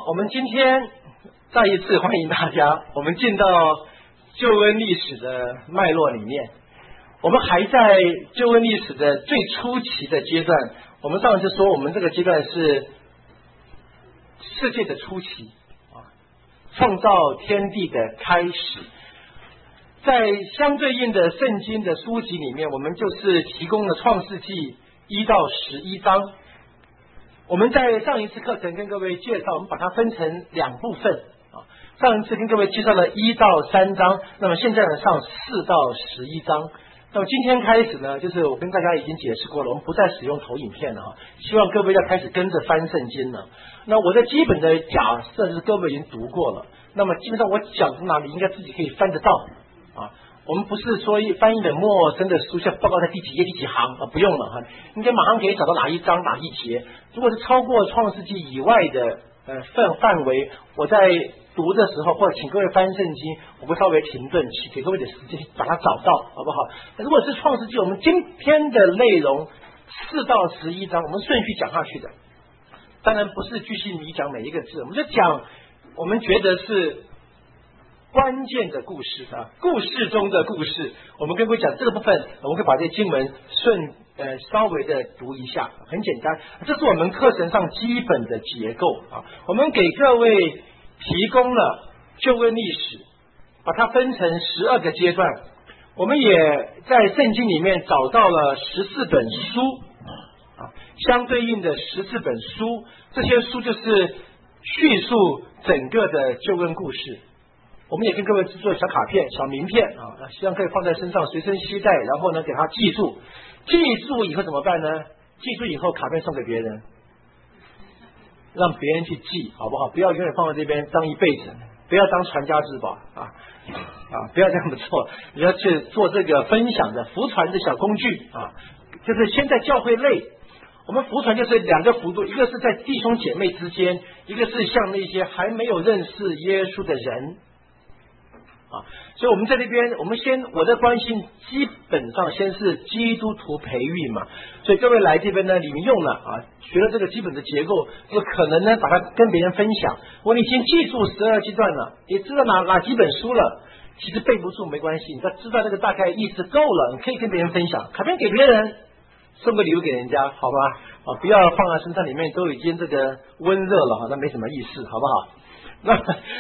我们今天再一次欢迎大家，我们进到救恩历史的脉络里面。我们还在救恩历史的最初期的阶段，我们上次说我们这个阶段是世界的初期创造天地的开始。在相对应的圣经的书籍里面，我们就是提供了创世纪1到11章。我们在上一次课程跟各位介绍，我们把它分成2部分上一次跟各位介绍了1到3章，那么现在呢上4到11章。那么今天开始呢，就是我跟大家已经解释过了，我们不再使用投影片了希望各位要开始跟着翻圣经了。那我的基本的假设是各位已经读过了，那么基本上我讲到哪里应该自己可以翻得到我们不是说翻译的陌生的书，像报告在第几页第几行不用了应该马上可以找到哪一章哪一节。如果是超过创世纪以外的范围，我在读的时候或者请各位翻圣经，我会稍微停顿给各位的时间把它找到，好不好？如果是创世纪，我们今天的内容4到11章，我们顺序讲下去的，当然不是巨细靡讲每一个字，我们就讲我们觉得是关键的故事故事中的故事。我们跟各位讲这个部分，我们会把这些经文稍微的读一下，很简单，这是我们课程上基本的结构我们给各位提供了救恩历史，把它分成12个阶段。我们也在圣经里面找到了14本书相对应的14本书，这些书就是叙述整个的救恩故事。我们也跟各位制作小卡片小名片希望可以放在身上随身携带，然后呢给它记住以后怎么办呢？记住以后卡片送给别人，让别人去记，好不好？不要永远放在这边当一辈子，不要当传家之宝不要这样子做，你要去做这个分享的福传的小工具就是现在教会类，我们福传就是2个幅度，一个是在弟兄姐妹之间，一个是像那些还没有认识耶稣的人所以我们在这边，我的关心基本上先是基督徒培育嘛，所以各位来这边呢，你们用了学了这个基本的结构，就可能呢把它跟别人分享。我已经记住12阶段了，也知道哪几本书了，其实背不住没关系，你知道这个大概意思够了，你可以跟别人分享，卡片给别人，送个礼物给人家，好吧不要放在身上，里面都已经这个温热了那没什么意思，好不好？那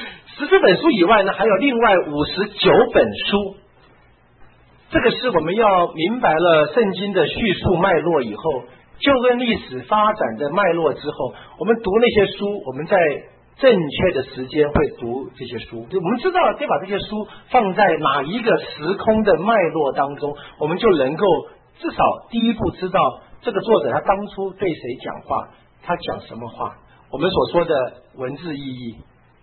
14本书以外呢，还有另外59本书。这个是我们要明白了圣经的叙述脉络以后，救恩历史发展的脉络之后，我们读那些书，我们在正确的时间会读这些书，就我们知道得把这些书放在哪一个时空的脉络当中，我们就能够至少第一步知道这个作者他当初对谁讲话，他讲什么话，我们所说的文字意义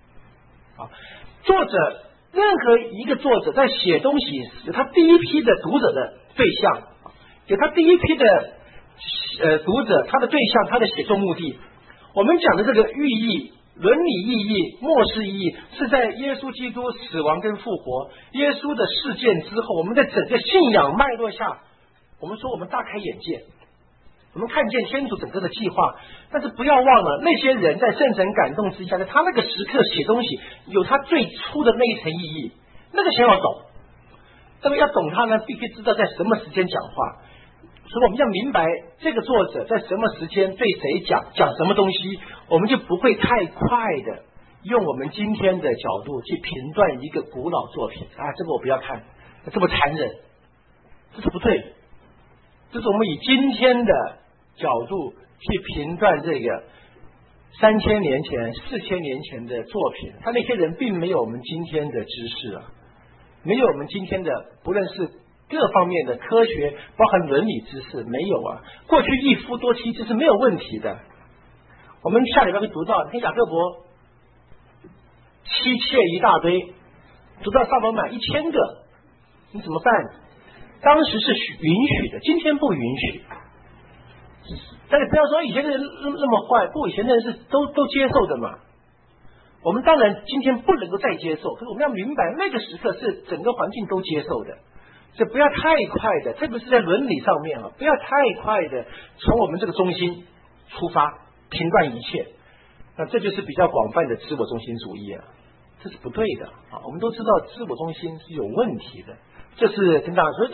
作者任何一个作者在写东西，有他第一批的读者的对象，有他第一批的读者，他的对象，他的写作目的。我们讲的这个寓意、伦理意义、末世意义，是在耶稣基督死亡跟复活，耶稣的事件之后，我们在整个信仰脉络下，我们说我们大开眼界，我们看见天主整个的计划。但是不要忘了，那些人在圣神感动之下，在他那个时刻写东西，有他最初的那一层意义，那个先要懂。那么要懂他呢，必须知道在什么时间讲话。所以我们要明白这个作者在什么时间对谁讲什么东西，我们就不会太快的用我们今天的角度去评断一个古老作品这个我不要看，这么残忍，这是不对的。这是我们以今天的角度去评断这个3000年前、4000年前的作品，他那些人并没有我们今天的知识没有我们今天的不论是各方面的科学，包含伦理知识，没有过去一夫多妻这是没有问题的。我们下礼拜会读到，你看雅各伯妻妾一大堆，读到撒罗满1000个，你怎么办？当时是允许的，今天不允许。但是不要说以前的人那么坏，不，以前的人是都接受的嘛。我们当然今天不能够再接受，可是我们要明白那个时刻是整个环境都接受的，所以不要太快的，特别是在伦理上面不要太快的从我们这个中心出发评断一切。 那这就是比较广泛的自我中心主义了，这是不对的啊！我们都知道自我中心是有问题的，这是跟大家说，这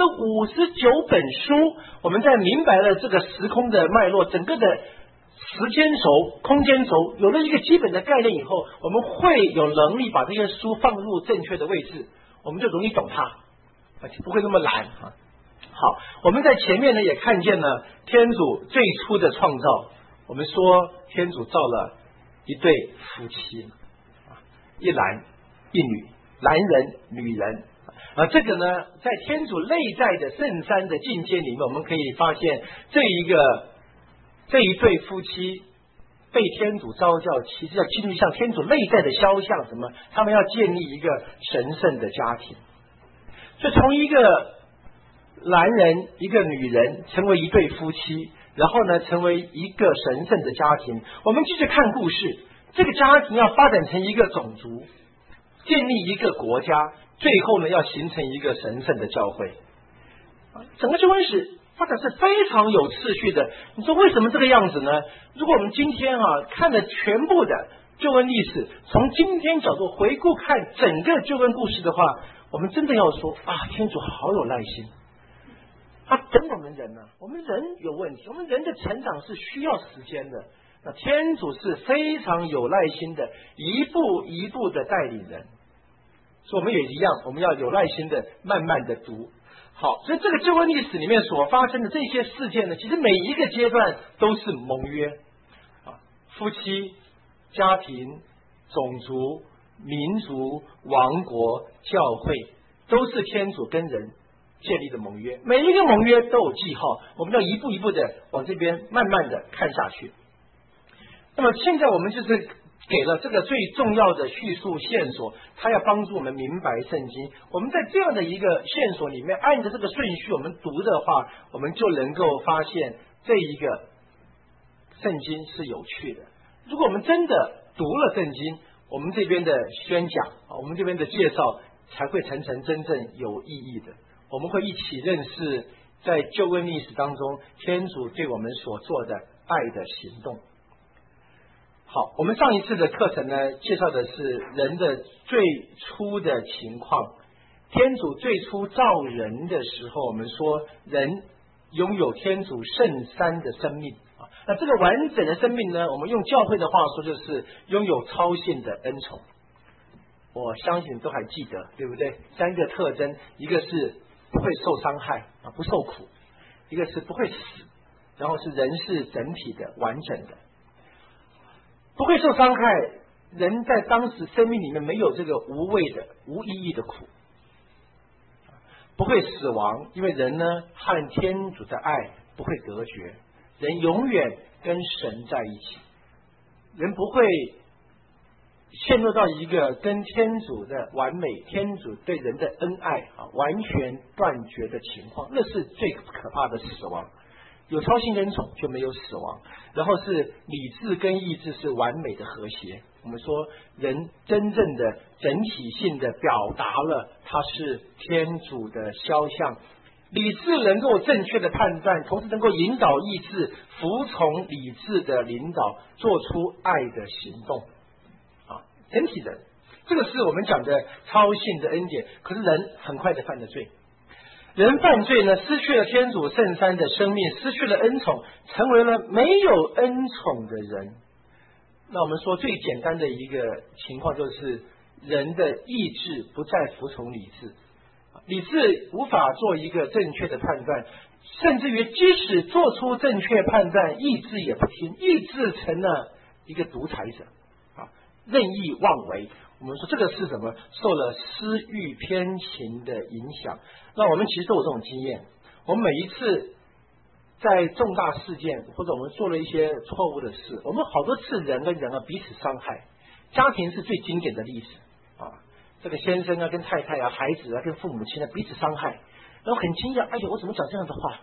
59本书，我们在明白了这个时空的脉络，整个的时间轴、空间轴有了一个基本的概念以后，我们会有能力把这些书放入正确的位置，我们就容易懂它，而且不会那么懒啊。好，我们在前面呢也看见了天主最初的创造，我们说天主造了一对夫妻，一男一女，男人女人。这个呢，在天主内在的圣三的境界里面，我们可以发现这一对夫妻被天主召叫，其实要进入像天主内在的肖像，什么？他们要建立一个神圣的家庭。所以从一个男人一个女人成为一对夫妻，然后呢成为一个神圣的家庭。我们继续看故事，这个家庭要发展成一个种族，建立一个国家，最后呢要形成一个神圣的教会。整个救恩史发展是非常有次序的。你说为什么这个样子呢？如果我们今天看了全部的救恩历史，从今天角度回顾看整个救恩故事的话，我们真的要说天主好有耐心，他等我们人呢，我们人有问题，我们人的成长是需要时间的。那天主是非常有耐心的，一步一步的带领人。所以我们也一样，我们要有耐心的慢慢的读。好，所以这个救恩历史里面所发生的这些事件呢，其实每一个阶段都是盟约夫妻、家庭、种族、民族、王国、教会，都是天主跟人建立的盟约，每一个盟约都有记号，我们要一步一步的往这边慢慢的看下去。那么现在我们就是给了这个最重要的叙述线索，它要帮助我们明白圣经。我们在这样的一个线索里面，按着这个顺序我们读的话，我们就能够发现这一个圣经是有趣的。如果我们真的读了圣经，我们这边的宣讲，我们这边的介绍才会真正有意义的。我们会一起认识在救恩历史当中天主对我们所做的爱的行动。好，我们上一次的课程呢，介绍的是人的最初的情况。天主最初造人的时候，我们说人拥有天主圣三的生命那这个完整的生命呢，我们用教会的话说，就是拥有超性的恩宠。我相信都还记得，对不对？3个特征，一个是不会受伤害不受苦，一个是不会死，然后是人是整体的完整的。不会受伤害，人在当时生命里面没有这个无谓的无意义的苦。不会死亡，因为人呢和天主的爱不会隔绝，人永远跟神在一起。人不会陷入到一个跟天主的完美，天主对人的恩爱完全断绝的情况，那是最可怕的死亡。有超性恩宠就没有死亡，然后是理智跟意志是完美的和谐。我们说人真正的整体性的表达了他是天主的肖像，理智能够正确的判断，同时能够引导意志服从理智的领导，做出爱的行动整体的，这个是我们讲的超性的恩典。可是人很快的犯了罪，人犯罪呢，失去了天主圣三的生命，失去了恩宠，成为了没有恩宠的人。那我们说最简单的一个情况就是人的意志不再服从理智，理智无法做一个正确的判断，甚至于即使做出正确判断，意志也不听，意志成了一个独裁者任意妄为。我们说这个是什么？受了私欲偏情的影响。那我们其实都有这种经验，我们每一次在重大事件或者我们做了一些错误的事，我们好多次人跟人彼此伤害。家庭是最经典的例子这个先生跟太太孩子跟父母亲彼此伤害，然后很惊讶，哎呀，我怎么讲这样的话？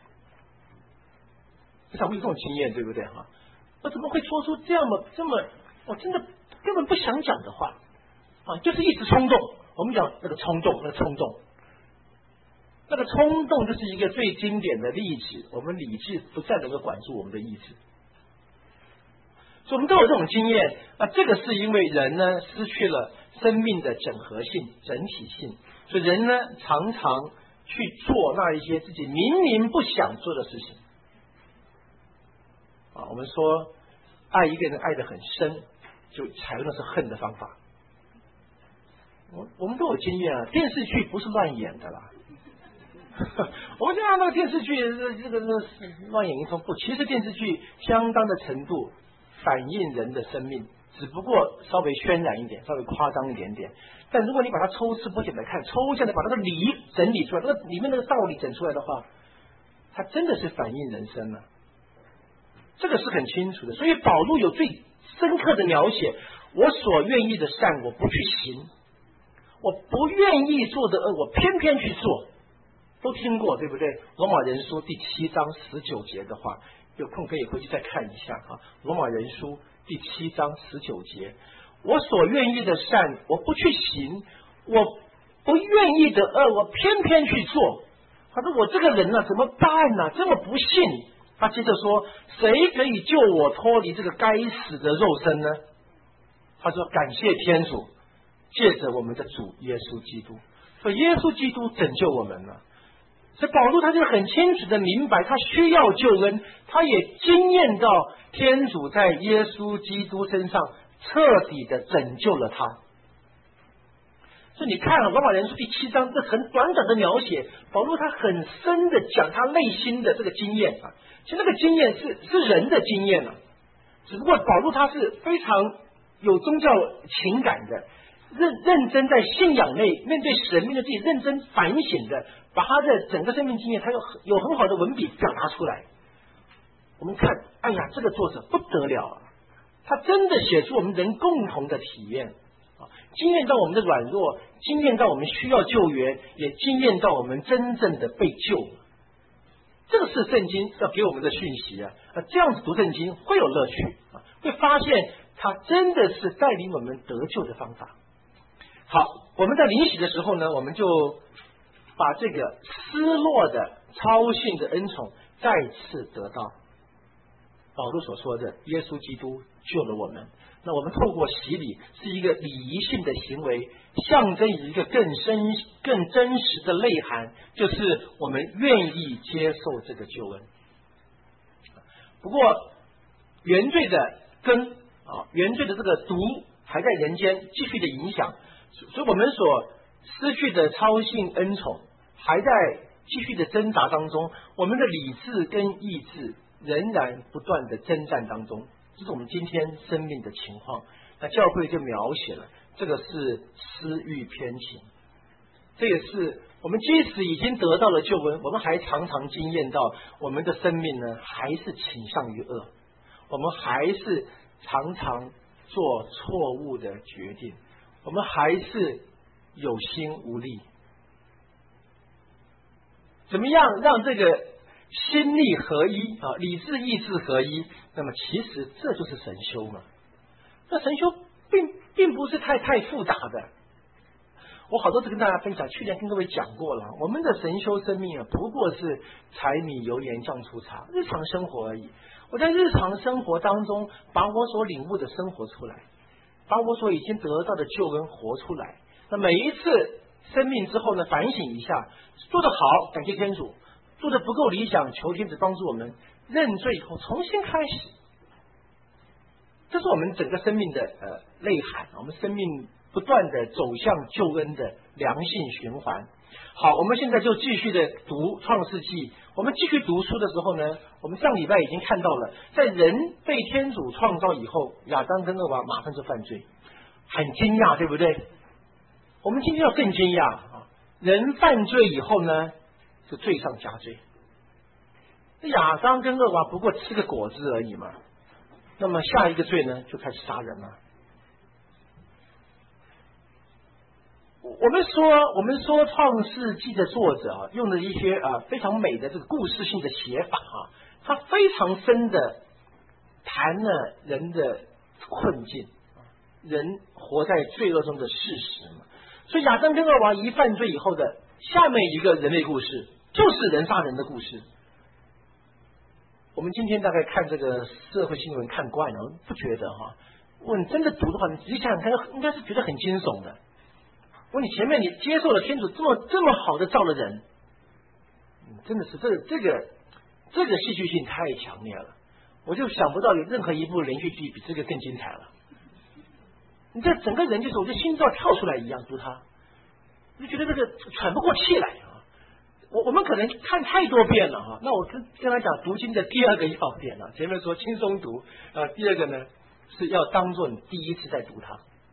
不想会有这种经验，对不对我怎么会说出这么我真的根本不想讲的话就是一时冲动。我们讲那个冲动就是一个最经典的例子，我们理智不再能够管住我们的意志。 所以我们都有这种经验。这个是因为人呢失去了生命的整合性、整体性，所以人呢常常去做那一些自己明明不想做的事情。我们说爱一个人爱得很深，就采用的是恨的方法。我们都有经验啊，电视剧不是乱演的啦。我们就看那个电视剧，这个乱演一通不，其实电视剧相当的程度反映人的生命，只不过稍微渲染一点，稍微夸张一点点。但如果你把它抽丝剥茧的看，抽象的把那个理整理出来，那个里面那个道理整出来的话，它真的是反映人生了。这个是很清楚的。所以保罗有最深刻的描写：我所愿意的善，我不去行；我不愿意做的恶，我偏偏去做。都听过对不对？罗马人书第7章19节的话，有空可以回去再看一下啊。罗马人书第7章19节，我所愿意的善，我不去行；我不愿意的恶，我偏偏去做。他说我这个人呢，怎么办呢？这么不幸。他接着说，谁可以救我脱离这个该死的肉身呢？他说感谢天主，借着我们的主耶稣基督。所以耶稣基督拯救我们了。所以保罗他就很清楚的明白，他需要救恩，他也经验到天主在耶稣基督身上彻底的拯救了他。所以你看罗马人书第7章这很短短的描写，保罗他很深的讲他内心的这个经验啊。其实那个经验是人的经验啊，只不过保罗他是非常有宗教情感的，认真在信仰内面对神面对自己认真反省的，把他的整个生命经验他有很好的文笔表达出来。我们看，哎呀，这个作者不得了啊，他真的写出我们人共同的体验啊，经验到我们的软弱，经验到我们需要救援，也经验到我们真正的被救。这个是圣经要给我们的讯息啊！这样子读圣经会有乐趣啊，会发现它真的是带领我们得救的方法。好，我们在灵洗的时候呢，我们就把这个失落的超性的恩宠再次得到。保罗所说的，耶稣基督救了我们。那我们透过洗礼是一个礼仪性的行为，象征一个更真实的内涵，就是我们愿意接受这个救恩。不过原罪的根原罪的这个毒还在人间继续的影响，所以我们所失去的超性恩宠还在继续的挣扎当中，我们的理智跟意志仍然不断的征战当中。这是我们今天生命的情况。那教会就描写了这个是私欲偏情，这也是我们即使已经得到了救恩，我们还常常经验到我们的生命呢还是倾向于恶，我们还是常常做错误的决定，我们还是有心无力。怎么样让这个心力合一理智意志合一？那么其实这就是神修嘛。那神修并不是太复杂的。我好多次跟大家分享，去年跟各位讲过了，我们的神修生命不过是柴米油盐酱醋茶，日常生活而已。我在日常生活当中把我所领悟的生活出来，把我所已经得到的救恩活出来。那每一次生命之后呢，反省一下，做得好感谢天主，做得不够理想，求天主帮助我们认罪以后重新开始。这是我们整个生命的内涵，我们生命不断的走向救恩的良性循环。好，我们现在就继续的读创世纪。我们继续读书的时候呢，我们上礼拜已经看到了，在人被天主创造以后，亚当跟厄娃马上就犯罪，很惊讶，对不对？我们今天要更惊讶人犯罪以后呢，是罪上加罪。亚当跟厄娃不过吃个果子而已嘛，那么下一个罪呢，就开始杀人了。我们说创世纪的作者用了一些非常美的这个故事性的写法他非常深的谈了人的困境，人活在罪恶中的事实嘛。所以亚当跟厄娃一犯罪以后的下面一个人类故事，就是人杀人的故事。 我们今天大概看这个社会新闻看惯了，不觉得哈？问真的读的话，你仔细想想看，应该是觉得很惊悚的。问你前面你接受了天主这么好的造了人，真的是这个戏剧性太强烈了，我就想不到有任何一部连续剧比这个更精彩了。你这整个人就是我的心脏跳出来一样读它，就觉得这个喘不过气来啊！我们可能看太多遍了哈。那我跟他讲读经的第二个要点啊，前面说轻松读第二个呢是要当做你第一次在读它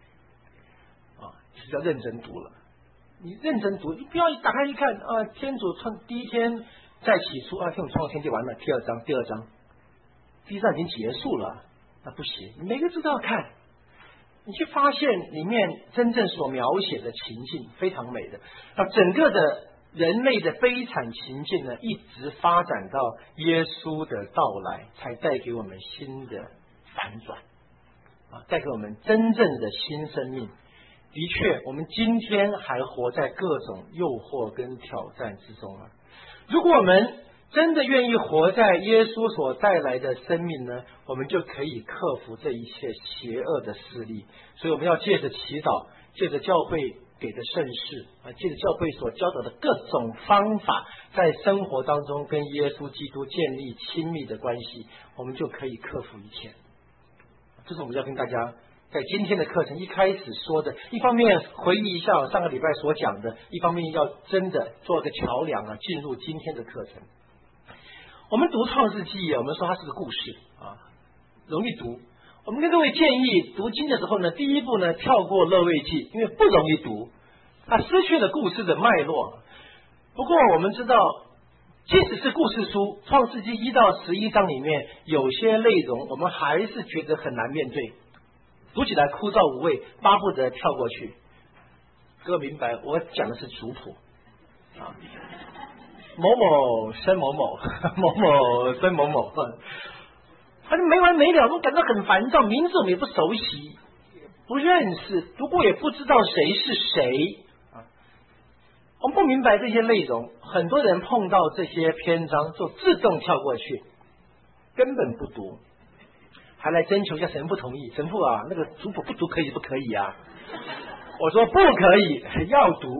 是要认真读了。你认真读，你不要一打开一看天主第一天在起初天主创造天地完了，第二章，第一章已经结束了，那不行，你每个字都要看。你去发现里面真正所描写的情境非常美的，整个的人类的悲惨情境呢，一直发展到耶稣的到来，才带给我们新的反转带给我们真正的新生命。的确，我们今天还活在各种诱惑跟挑战之中如果我们真的愿意活在耶稣所带来的生命呢，我们就可以克服这一切邪恶的势力。所以我们要借着祈祷，借着教会给的圣事借着教会所教导的各种方法，在生活当中跟耶稣基督建立亲密的关系，我们就可以克服一切。这是我们要跟大家在今天的课程一开始说的，一方面回忆一下上个礼拜所讲的，一方面要真的做个桥梁进入今天的课程。我们读创世纪我们说它是个故事容易读。我们跟各位建议读经的时候呢，第一步呢跳过勒未记，因为不容易读，它失去了故事的脉络。不过我们知道，即使是故事书创世纪1到11章里面有些内容我们还是觉得很难面对，读起来枯燥无味，巴不得跳过去。各位明白我讲的是族谱某某生某某，某某生某某，反正没完没了，我感到很烦躁。名字我们也不熟悉，不认识，读过也不知道谁是谁我们不明白这些内容，很多人碰到这些篇章就自动跳过去，根本不读，还来征求一下神父同意。神父那个族谱不读可以不可以我说不可以，要读。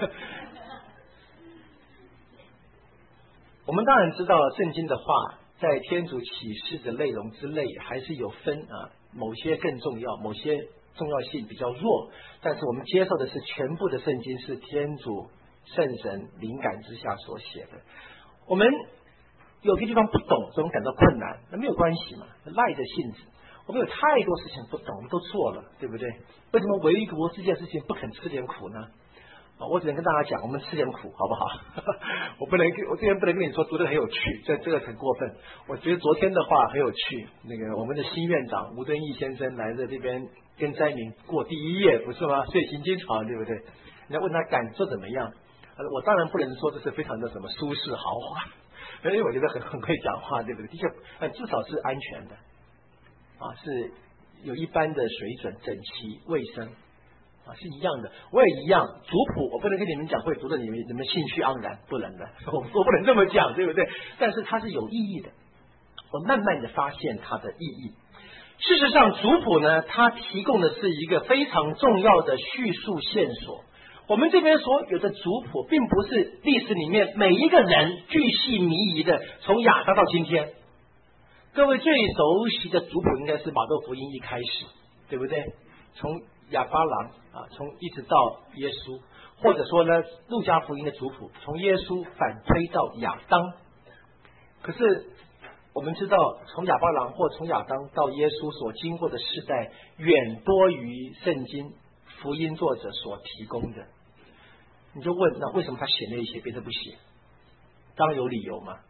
我们当然知道圣经的话在天主启示的内容之内还是有分某些更重要，某些重要性比较弱，但是我们接受的是全部的圣经是天主圣神灵感之下所写的。我们有些地方不懂，所以我们感到困难，那没有关系嘛，赖着性子。我们有太多事情不懂，我们都做了，对不对？为什么唯独这件事情不肯吃点苦呢？我只能跟大家讲，我们吃点苦好不好？我今天不能跟你说读得很有趣，这个很过分。我觉得昨天的话很有趣，那个我们的新院长吴敦义先生来这边跟灾民过第一夜，不是吗？睡行经床，对不对？人家问他感受怎么样，我当然不能说这是非常的什么舒适豪华，因为我觉得很会讲话，对不对？的确，至少是安全的是有一般的水准，整齐卫生是一样的。我也一样，族谱我不能跟你们讲会读的你们兴趣盎然，不能的，我不能这么讲，对不对？但是它是有意义的，我慢慢的发现它的意义。事实上族谱呢，它提供的是一个非常重要的叙述线索。我们这边所有的族谱并不是历史里面每一个人巨细靡遗的从亚当到今天。各位最熟悉的族谱应该是马窦福音一开始，对不对？从亚巴郎从一直到耶稣，或者说呢路加福音的族谱从耶稣反推到亚当。可是我们知道从亚巴郎或从亚当到耶稣所经过的世代远多于圣经福音作者所提供的。你就问，那为什么他写那些别的不写？当然有理由嘛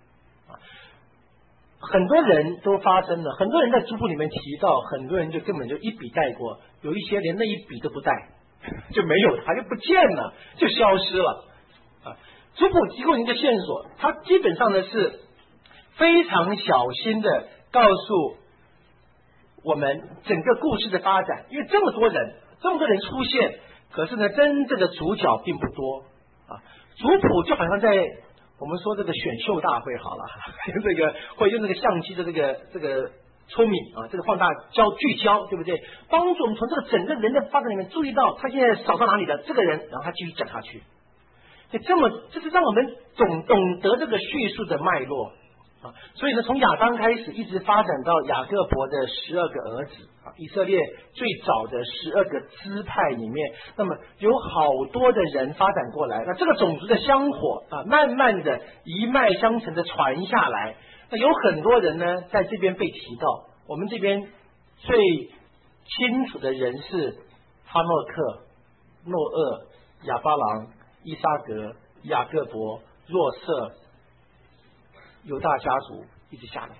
很多人都发生了，很多人在族谱里面提到，很多人就根本就一笔带过，有一些连那一笔都不带，就没有，它就不见了，就消失了族谱提供一个线索，它基本上呢是非常小心的告诉我们整个故事的发展，因为这么多人出现，可是呢真正的主角并不多族谱就好像在我们说这个选秀大会好了，用这个或者用这个相机的这个聪明啊，这个放大聚焦，对不对？帮助我们从这个整个人的发展里面注意到他现在扫到哪里的这个人，然后他继续讲下去。这是让我们懂得这个叙述的脉络啊。所以呢，从亚当开始，一直发展到雅各伯的12个儿子啊，以色列最早的12个支派里面，那么有好多的人发展过来，那这个种族的香火啊，慢慢的一脉相承的传下来。那有很多人呢，在这边被提到，我们这边最清楚的人是哈诺克、诺厄、亚巴郎、伊撒格、雅各伯、若瑟、犹大家族一直下来。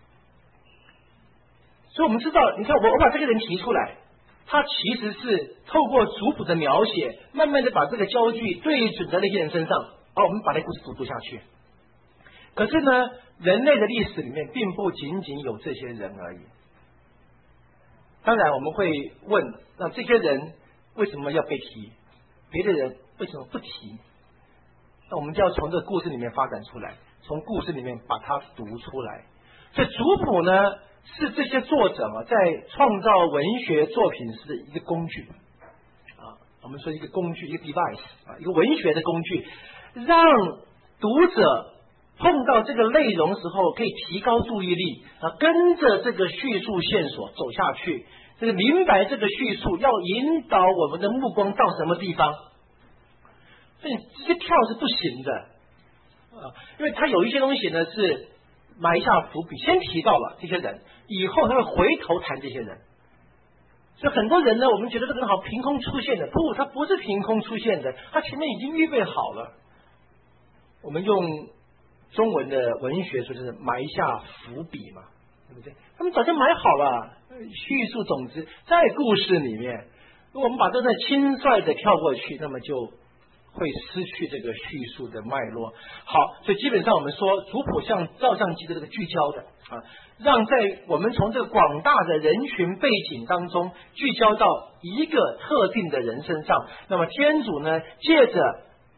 所以我们知道，你看我把这个人提出来，他其实是透过族谱的描写，慢慢的把这个焦距对准在那些人身上，我们把那故事读下去。可是呢，人类的历史里面并不仅仅有这些人而已。当然我们会问，那这些人为什么要被提？别的人为什么不提？那我们就要从这个故事里面发展出来，从故事里面把它读出来。所以族谱呢，是这些作者在创造文学作品时的一个工具啊。我们说一个工具，一个 device 啊，一个文学的工具，让读者碰到这个内容时候可以提高注意力啊，跟着这个叙述线索走下去，这个明白这个叙述要引导我们的目光到什么地方。所以你直接跳是不行的啊，因为他有一些东西呢是埋下伏笔，先提到了这些人，以后他会回头谈这些人。所以很多人呢，我们觉得这个人好凭空出现的，不，他不是凭空出现的，他前面已经预备好了。我们用中文的文学说就是埋下伏笔嘛，对不对？他们早就埋好了叙述种子在故事里面。如果我们把这段轻率的跳过去，那么就会失去这个叙述的脉络。好，所以基本上我们说族谱像照相机的这个聚焦的啊，让在我们从这个广大的人群背景当中聚焦到一个特定的人身上。那么天主呢，借着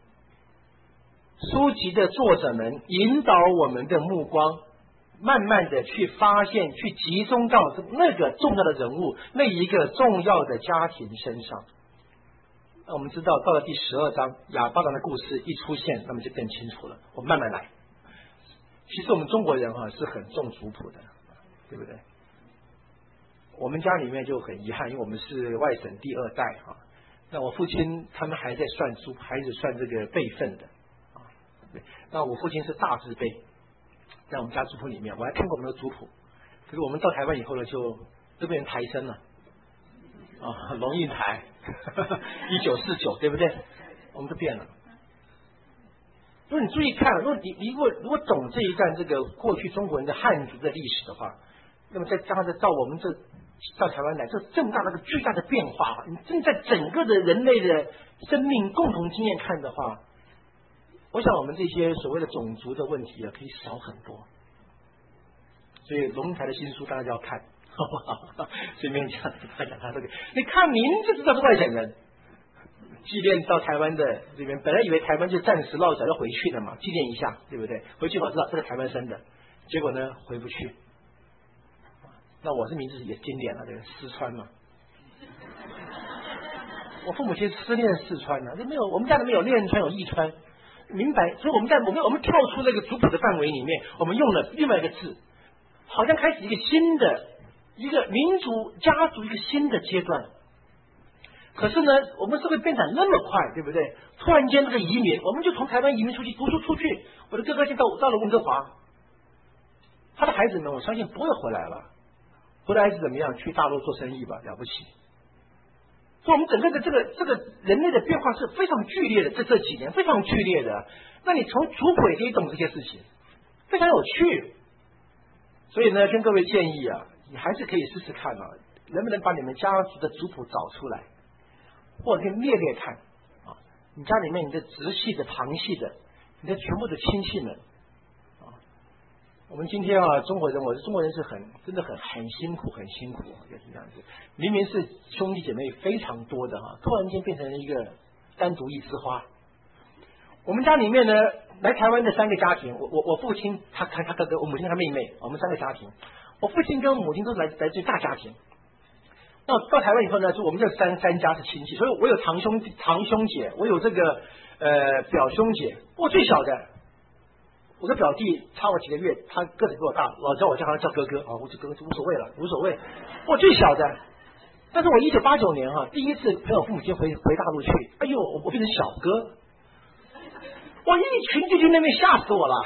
书籍的作者们引导我们的目光，慢慢的去发现，去集中到那个重要的人物，那一个重要的家庭身上。那我们知道到了第12章，亚巴郎的故事一出现，那么就更清楚了。我们慢慢来。其实我们中国人是很重族谱的，对不对？我们家里面就很遗憾，因为我们是外省第2代啊。那我父亲他们还在算族，还是算这个辈分的啊。那我父亲是大字辈，在我们家族谱里面，我还看过我们的族谱。可是我们到台湾以后呢，就都变成台生了啊，龙应台1949，对不对？我们都变了。如果你注意看，如果懂这一段这个过去中国人的汉族的历史的话，那么再加上到我们到台湾来，这么大的巨大的变化，你正在整个的人类的生命共同经验看的话，我想我们这些所谓的种族的问题可以少很多。所以龙应台的新书大家就要看，好不好？随便讲他这个，你看名字知道是外省人。纪念到台湾的这边，本来以为台湾就暂时落脚要回去的嘛，纪念一下，对不对？回去我知道这个台湾生的，结果呢回不去。那我这名字也经典了，这个四川嘛。我父母亲思念四川呢，没有，我们家里面有练川有义川，明白？所以我们跳出那个族谱的范围里面，我们用了另外一个字，好像开始一个新的一个民族家族一个新的阶段。可是呢，我们社会变展那么快，对不对？突然间这个移民，我们就从台湾移民出去读书出去。我的哥哥现在到了温哥华，他的孩子们我相信不会回来了。回来是怎么样？去大陆做生意吧，了不起。所以我们整个的这个人类的变化是非常剧烈的，这几年非常剧烈的。那你从族谱也可以懂这些事情，非常有趣。所以呢，跟各位建议啊，你还是可以试试看啊，能不能把你们家族的族谱找出来。或者可以列列看啊，你家里面你的直系的、旁系的，你的全部的亲戚们啊。我们今天啊，中国人，中国人是真的很辛苦，很辛苦，就是这样子。明明是兄弟姐妹非常多的突然间变成一个单独一枝花。 我们家里面呢，来台湾的3个家庭，我父亲他哥哥，我母亲他妹妹，我们3个家庭。我父亲跟母亲都是来自于大家庭。那到台湾以后呢，就我们这三家是亲戚，所以我有堂兄姐，我有这个表兄姐。我最小的，我的表弟差我几个月，他个子比我大，老叫我叫他叫哥哥啊，我这哥哥就无所谓了，无所谓。我最小的，但是我1989年第一次陪我父母亲回大陆去，哎呦，我变成小哥，哇，一群弟弟妹妹吓死我了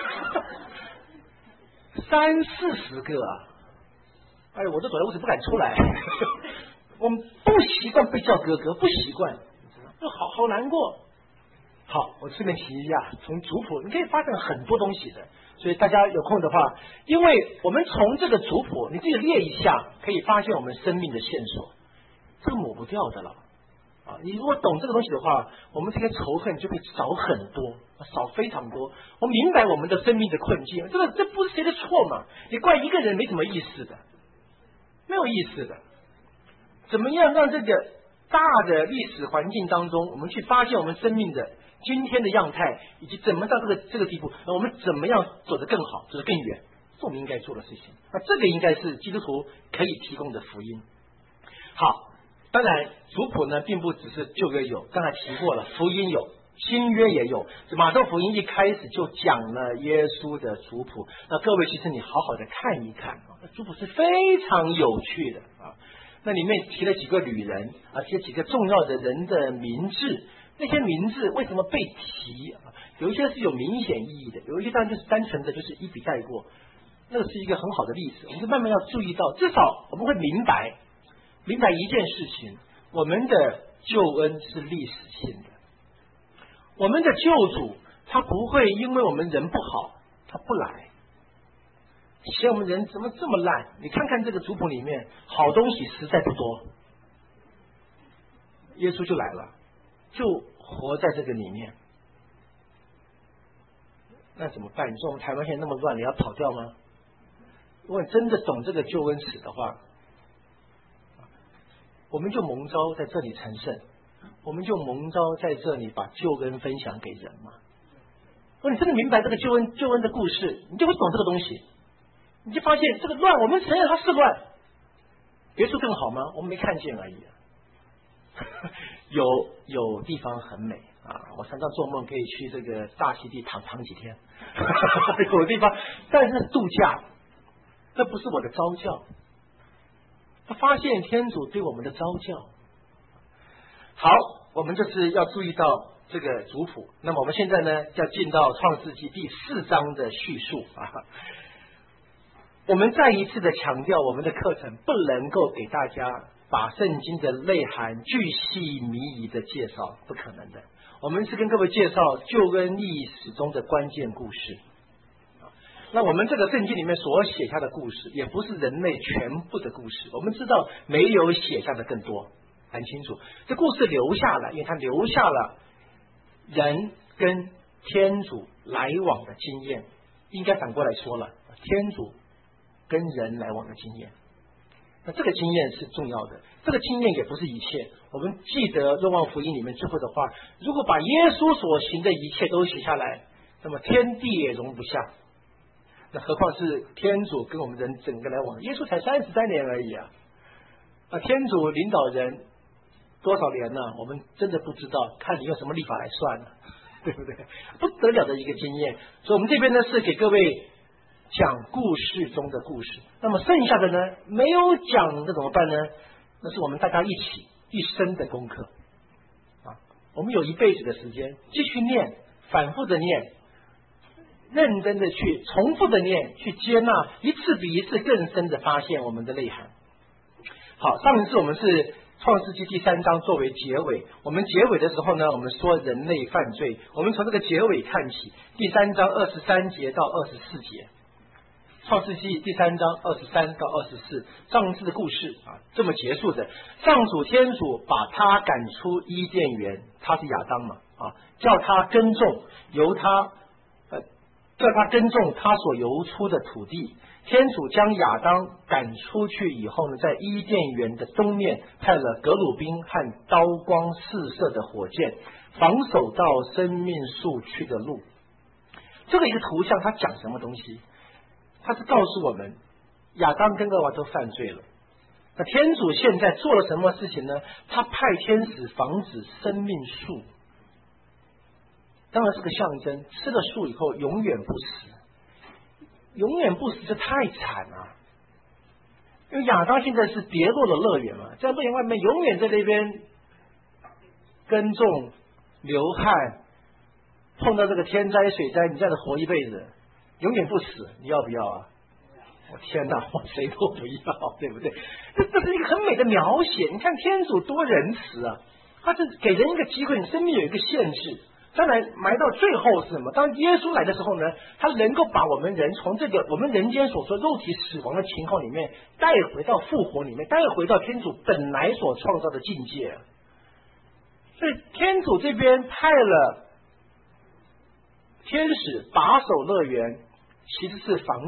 ，30-40个啊！哎，我都躲在屋子不敢出来，我们不习惯被叫哥哥，不习惯，就好难过。好，我顺便提一下，从族谱你可以发展很多东西的，所以大家有空的话，因为我们从这个族谱你自己列一下，可以发现我们生命的线索，这个抹不掉的了啊！你如果懂这个东西的话，我们这些仇恨就会少很多，少非常多。我明白我们的生命的困境，这不是谁的错嘛？你怪一个人没什么意思的。没有意思的，怎么样让这个大的历史环境当中，我们去发现我们生命的今天的样态，以及怎么到这个地步，我们怎么样走得更好，走得更远，是我们应该做的事情。那这个应该是基督徒可以提供的福音。好，当然族谱呢，并不只是旧约有，刚才提过了，福音有。新约也有，马太福音一开始就讲了耶稣的族谱。那各位，其实你好好的看一看，族谱是非常有趣的啊。那里面提了几个旅人，提了几个重要的人的名字。那些名字为什么被提啊？有一些是有明显意义的，有一些当然就是单纯的就是一笔带过。那个是一个很好的例子，我们就慢慢要注意到，至少我们会明白一件事情：我们的救恩是历史性的。我们的救主他不会因为我们人不好他不来，嫌我们人怎么这么烂？你看看这个族谱里面好东西实在不多，耶稣就来了，就活在这个里面。那怎么办？你说我们台湾现在那么乱，你要跑掉吗？如果你真的懂这个救恩史的话，我们就蒙召在这里成圣，我们就蒙召在这里把救恩分享给人嘛。如果你真的明白这个救恩的故事，你就会懂这个东西，你就发现这个乱，我们承认它是乱，别处更好吗？我们没看见而已。有地方很美啊，我常常做梦可以去这个大溪地躺几天。有地方，但是度假，这不是我的召叫。他发现天主对我们的召叫。好，我们就是要注意到这个族谱。那么我们现在呢，要进到创世纪第4章的叙述啊。我们再一次的强调，我们的课程不能够给大家把圣经的内涵巨细靡遗的介绍，不可能的。我们是跟各位介绍救恩历史中的关键故事。那我们这个圣经里面所写下的故事，也不是人类全部的故事。我们知道没有写下的更多，很清楚。这故事留下了，因为它留下了人跟天主来往的经验。应该反过来说了，天主跟人来往的经验。那这个经验是重要的，这个经验也不是一切。我们记得若望福音里面最后的话，如果把耶稣所行的一切都写下来，那么天地也容不下。那何况是天主跟我们人整个来往，耶稣才33年而已啊！天主领导人多少年呢？我们真的不知道，看你用什么历法来算呢，对不对？不得了的一个经验。所以我们这边呢是给各位讲故事中的故事。那么剩下的呢，没有讲的怎么办呢？那是我们大家一起一生的功课啊！我们有一辈子的时间，继续念，反复的念。认真的去重复的念，去接纳，一次比一次更深的发现我们的内涵。好，上一次我们是创世纪第3章作为结尾，我们结尾的时候呢，我们说人类犯罪，我们从这个结尾看起，第3章23节到24节，创世纪第3章23到24，上次的故事啊，这么结束的。上主天主把他赶出伊甸园，他是亚当嘛啊，叫他耕种，叫他耕种他所游出的土地， 天主将亚当赶出去以后呢，在伊甸园的东面派了革鲁宾和刀光四射的火箭，防守到生命树去的路。这个一个图像，它讲什么东西？它是告诉我们，亚当跟厄娃都犯罪了。那天主现在做了什么事情呢？他派天使防止生命树，当然是个象征，吃了树以后永远不死。永远不死，这太惨了。因为亚当现在是跌落了乐园嘛，在乐园外面永远在那边耕种、流汗，碰到这个天灾水灾，你这样子活一辈子，永远不死，你要不要啊？我天哪，我谁都不要，对不对？这是一个很美的描写。你看天主多仁慈啊，他是给人一个机会，你生命有一个限制。当然埋到最后是什么？当耶稣来的时候呢，他能够把我们人从这个我们人间所说肉体死亡的情况里面带回到复活里面，带回到天主本来所创造的境界。所以天主这边派了天使把守乐园，其实是防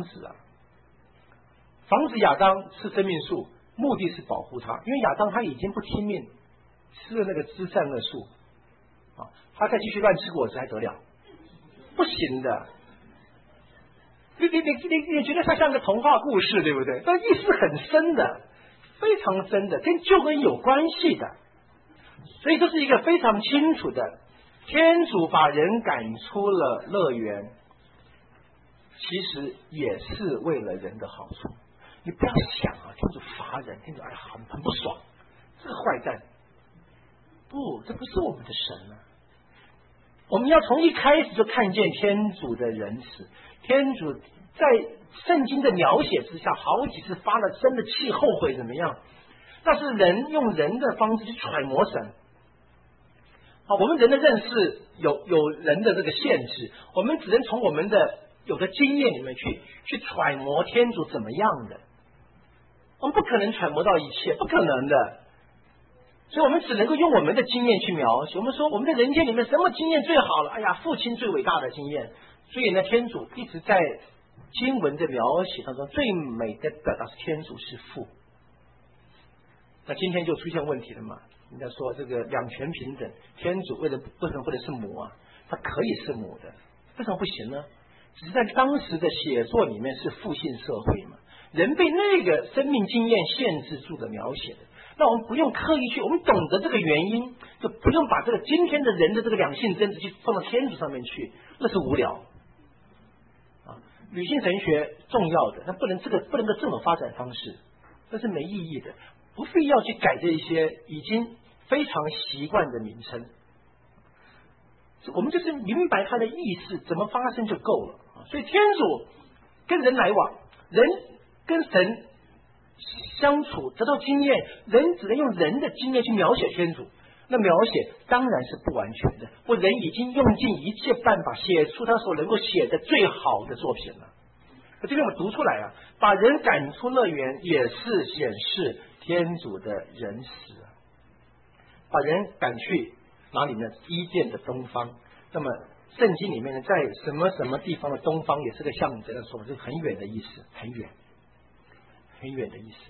止亚当吃生命树，目的是保护他，因为亚当他已经不听命，吃了那个知善恶树啊，他再继续乱吃果子还得了？不行的。你觉得它像个童话故事，对不对？但意思很深的，非常深的，跟救恩有关系的。所以这是一个非常清楚的，天主把人赶出了乐园，其实也是为了人的好处。你不要想啊，天主罚人，天主哎呀很不爽，这个坏蛋。不，这不是我们的神啊！我们要从一开始就看见天主的仁慈。天主在圣经的描写之下，好几次发了真的气，后悔怎么样？那是人用人的方式去揣摩神。我们人的认识有人的这个限制，我们只能从我们的有的经验里面去揣摩天主怎么样的。我们不可能揣摩到一切，不可能的。所以我们只能够用我们的经验去描写。我们说我们在人间里面什么经验最好了？哎呀，父亲最伟大的经验。所以呢，天主一直在经文的描写当中，最美的表达是天主是父。那今天就出现问题了嘛？人家说这个两权平等，天主为什么不能是母啊？他可以是母的，为什么不行呢？只是在当时的写作里面是父性社会嘛，人被那个生命经验限制住的描写的。那我们不用刻意去，我们懂得这个原因，就不用把这个今天的人的这个两性争执去放到天主上面去，那是无聊啊。女性神学重要的，它不能够这种发展方式，那是没意义的，不必要去改这一些已经非常习惯的名称。我们就是明白它的意思怎么发生就够了。所以天主跟人来往，人跟神相处得到经验，人只能用人的经验去描写天主，那描写当然是不完全的。人已经用尽一切办法写出他所能够写的最好的作品了。这边我们读出来啊，把人赶出乐园也是显示天主的仁慈，把人赶去哪里呢？伊甸的东方。那么圣经里面呢，在什么什么地方的东方也是个象征的说法，就是很远的意思，很远很远的意思。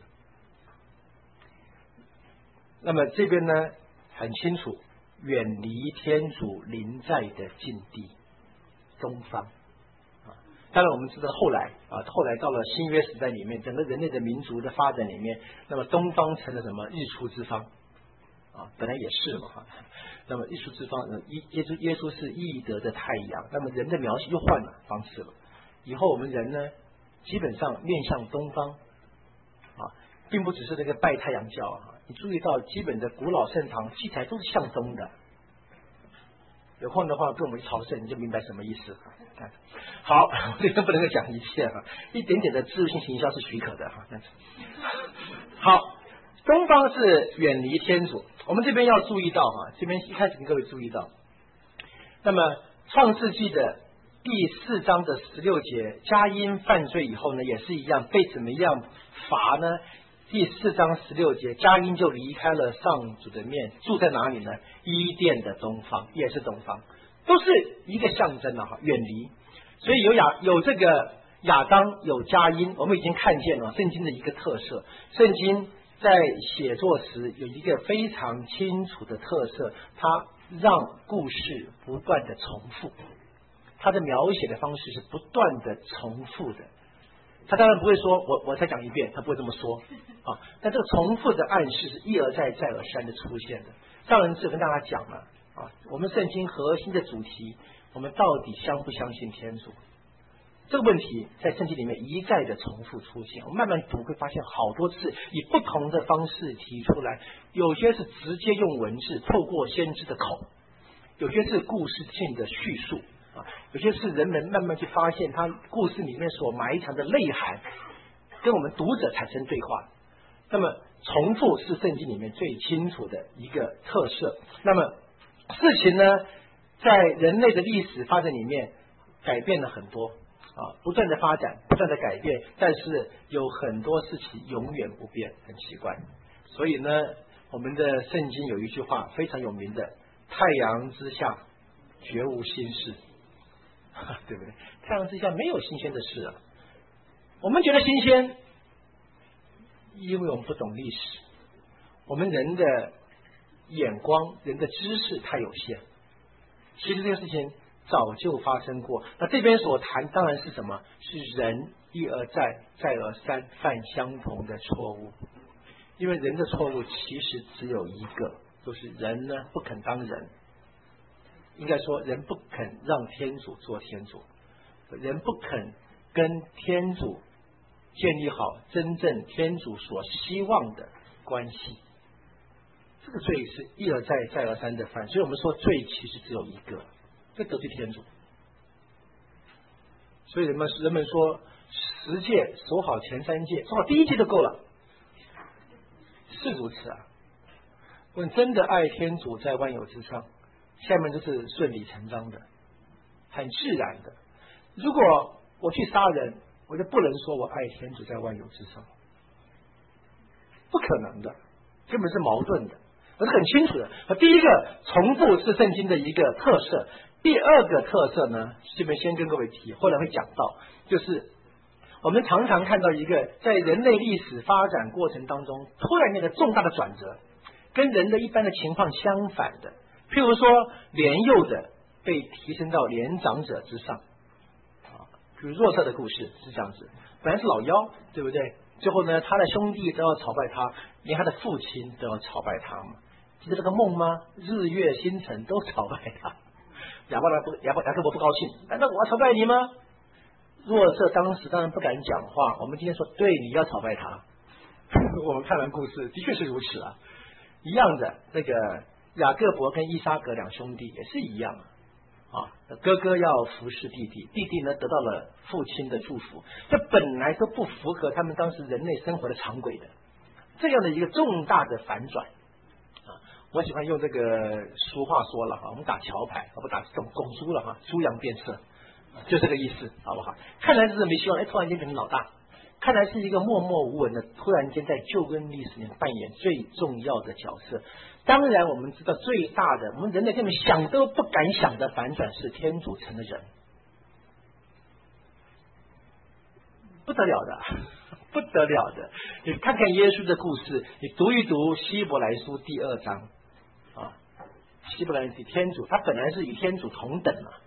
那么这边呢很清楚，远离天主临在的境地，东方。当然我们知道后来到了新约时代里面，整个人类的民族的发展里面，那么东方成了什么？日出之方啊，本来也是嘛。那么日出之方，耶稣是义德的太阳。那么人的描写又换了方式了。以后我们人呢，基本上面向东方啊，并不只是那个拜太阳教啊。你注意到基本的古老圣堂器材都是向东的。有空的话跟我们朝圣，你就明白什么意思。好，这个不能够讲一切哈，一点点的自入性行销是许可的哈。好，东方是远离天主。我们这边要注意到哈，这边一开始跟各位注意到，那么创世纪的第4章的16节，佳音犯罪以后呢，也是一样，被怎么样罚呢？第4章16节，佳音就离开了上主的面，住在哪里呢？伊甸的东方，也是东方，都是一个象征啊，远离。所以有这个亚当有佳音，我们已经看见了圣经的一个特色。圣经在写作时有一个非常清楚的特色，它让故事不断的重复，它的描写的方式是不断的重复的。他当然不会说我再讲一遍，他不会这么说啊。但这个重复的暗示是一而再再而三的出现的。上人次跟大家讲了啊，我们圣经核心的主题，我们到底相不相信天主？这个问题在圣经里面一再的重复出现，我们慢慢读会发现好多次以不同的方式提出来，有些是直接用文字透过先知的口，有些是故事性的叙述啊，有些是人们慢慢去发现他故事里面所埋藏的内涵，跟我们读者产生对话。那么重复是圣经里面最清楚的一个特色。那么事情呢，在人类的历史发展里面改变了很多啊，不断的发展，不断的改变，但是有很多事情永远不变，很奇怪。所以呢，我们的圣经有一句话非常有名的：太阳之下绝无新事，对不对？太阳之下没有新鲜的事啊。我们觉得新鲜，因为我们不懂历史，我们人的眼光、人的知识太有限。其实这个事情早就发生过。那这边所谈当然是什么？是人一而再、再而三犯相同的错误。因为人的错误其实只有一个，就是人呢不肯当人。应该说，人不肯让天主做天主，人不肯跟天主建立好真正天主所希望的关系。这个罪是一而再再而三的犯，所以我们说罪其实只有一个，这得罪天主。所以人们说10戒守好前3戒，守好第1戒就够了，是如此啊。问真的爱天主在万有之上，下面就是顺理成章的，很自然的。如果我去杀人，我就不能说我爱天主在万有之上，不可能的，根本是矛盾的。我是很清楚的。第一个重复是圣经的一个特色，第二个特色呢，这边先跟各位提，后来会讲到，就是我们常常看到一个在人类历史发展过程当中，突然那个重大的转折，跟人的一般的情况相反的。譬如说，年幼的被提升到年长者之上，比如若瑟的故事是这样子，本来是老幺，对不对？最后呢，他的兄弟都要朝拜他，连他的父亲都要朝拜他嘛。记得这个梦吗？日月星辰都朝拜他。雅各伯不高兴，难道我要朝拜你吗？若瑟当时当然不敢讲话。我们今天说，对，你要朝拜他。我们看完故事，的确是如此啊。一样的，那个雅各伯跟依撒格两兄弟也是一样啊。哥哥要服侍弟弟，弟弟呢得到了父亲的祝福，这本来都不符合他们当时人类生活的常轨的。这样的一个重大的反转啊，我喜欢用这个俗话说了哈，我们打桥牌，不打拱猪了哈，猪羊变色，就这个意思，好不好？看来是没希望，突然间变成老大，看来是一个默默无闻的，突然间在救恩历史里扮演最重要的角色。当然，我们知道最大的，我们人类根本想都不敢想的反转是天主成了人，不得了的，不得了的。你看看耶稣的故事，你读一读希伯来书第2章啊，希伯来书天主他本来是与天主同等嘛，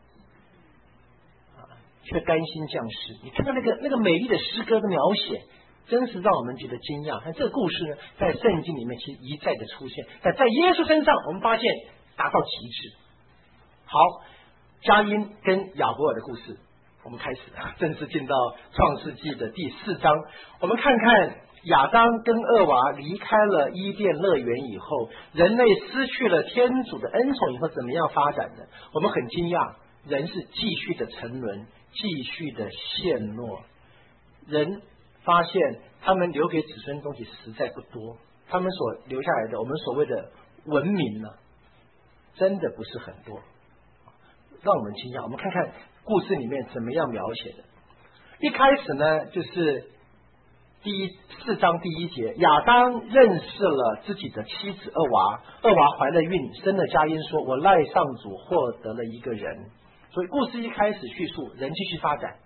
却甘心降世。你看看那个美丽的诗歌的描写，真是让我们觉得惊讶。但这个故事呢，在圣经里面其实一再的出现，但在耶稣身上，我们发现达到极致。好，佳音跟亚伯尔的故事，我们开始正式进到创世纪的第4章。我们看看亚当跟厄娃离开了伊甸乐园以后，人类失去了天主的恩宠以后，怎么样发展的？我们很惊讶，人是继续的沉沦，继续的陷落。人发现他们留给子孙的东西实在不多，他们所留下来的我们所谓的文明呢，真的不是很多，让我们惊讶。我们看看故事里面怎么样描写的。一开始呢，就是4章第1节，亚当认识了自己的妻子厄娃，厄娃怀了孕，生了佳音，说我赖上主获得了一个人。所以故事一开始叙述人继续发展，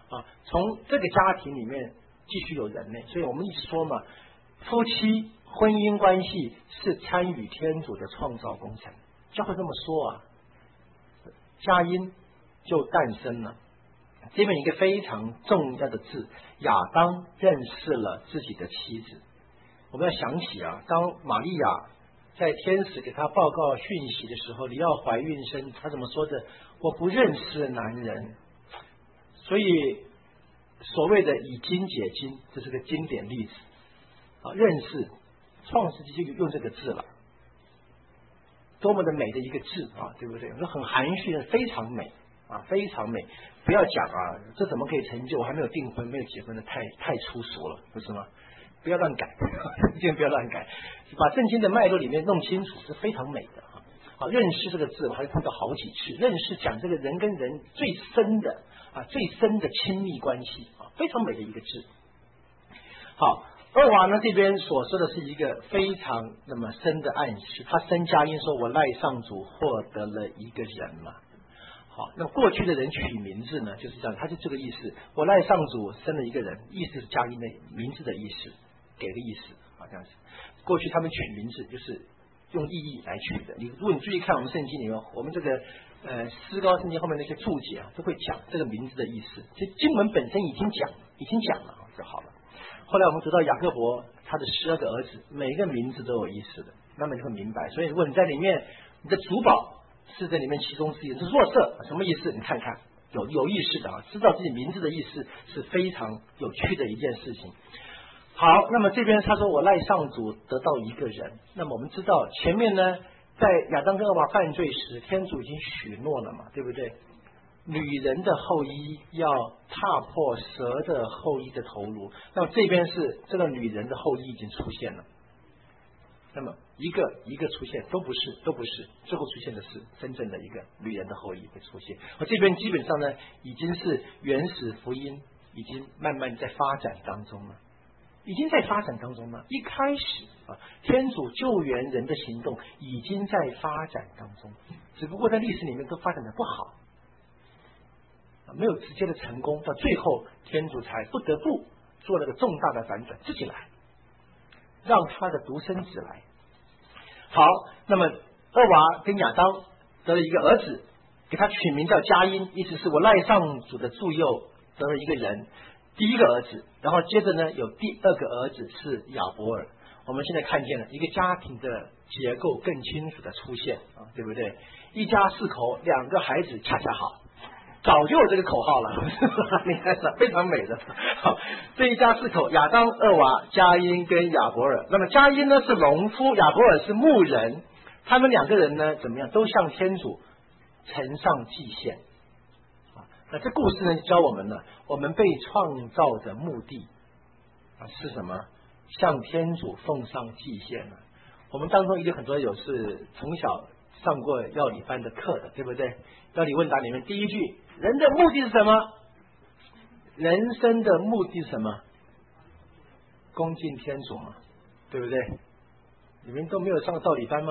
从这个家庭里面继续有人类。所以我们一直说嘛，夫妻婚姻关系是参与天主的创造工程。教会这么说啊，佳音就诞生了。这边一个非常重要的字，亚当认识了自己的妻子。我们要想起啊，当玛利亚在天使给他报告讯息的时候，你要怀孕生，他怎么说的？我不认识男人。所以所谓的以经解经，这是个经典例子认识创世纪就用这个字了，多么的美的一个字对不对？很含蓄，非常美非常美。不要讲这怎么可以成就？我还没有订婚，没有结婚的，太粗俗了，不是吗？不要乱改，一定不要乱改，把圣经的脉络里面弄清楚是非常美的认识这个字我还碰到好几次，认识讲这个人跟人最深的最深的亲密关系非常美的一个字。好，二娃呢这边所说的是一个非常那么深的暗示，他生佳音说我赖上主获得了一个人嘛。好，那过去的人取名字呢就是这样，他就这个意思，我赖上主生了一个人，意思是佳音的名字的意思，给的意思这样子。过去他们取名字就是用意义来取的。如果你注意看我们圣经里面，我们这个诗高圣经后面那些注解都会讲这个名字的意思，其实经文本身已经讲了就好了。后来我们读到雅各伯他的12个儿子，每一个名字都有意思的，慢慢就会明白。所以如果你在里面，你的主保是在里面其中之一，是若瑟，什么意思？你看看，有意识的知道自己名字的意思是非常有趣的一件事情。好，那么这边他说我赖上主得到一个人，那么我们知道前面呢，在亚当跟厄娃犯罪时，天主已经许诺了嘛，对不对？女人的后裔要踏破蛇的后裔的头颅，那么这边是这个女人的后裔已经出现了，那么一个出现都不是，最后出现的是真正的一个女人的后裔会出现。而这边基本上呢，已经是原始福音已经慢慢在发展当中了。一开始天主救援人的行动已经在发展当中，只不过在历史里面都发展的不好，没有直接的成功，到最后天主才不得不做了个重大的反转，自己来，让他的独生子来。好，那么厄娃跟亚当得了一个儿子，给他取名叫佳音，意思是我赖上主的助佑得了一个人，第一个儿子，然后接着呢有第二个儿子是亚伯尔。我们现在看见了一个家庭的结构更清楚的出现对不对？一家4口2个孩子恰恰好，早就有这个口号了你看非常美的。好，这一家4口，亚当、厄娃、佳音跟亚伯尔。那么佳音呢是农夫，亚伯尔是牧人，他们2个人呢怎么样？都向天主呈上祭献。那这故事呢教我们呢，我们被创造的目的是什么？向天主奉上祭献了。我们当中一定很多有是从小上过药理班的课的，对不对？药理问答里面第一句，人的目的是什么？人生的目的是什么？恭敬天主嘛，对不对？你们都没有上道理班吗？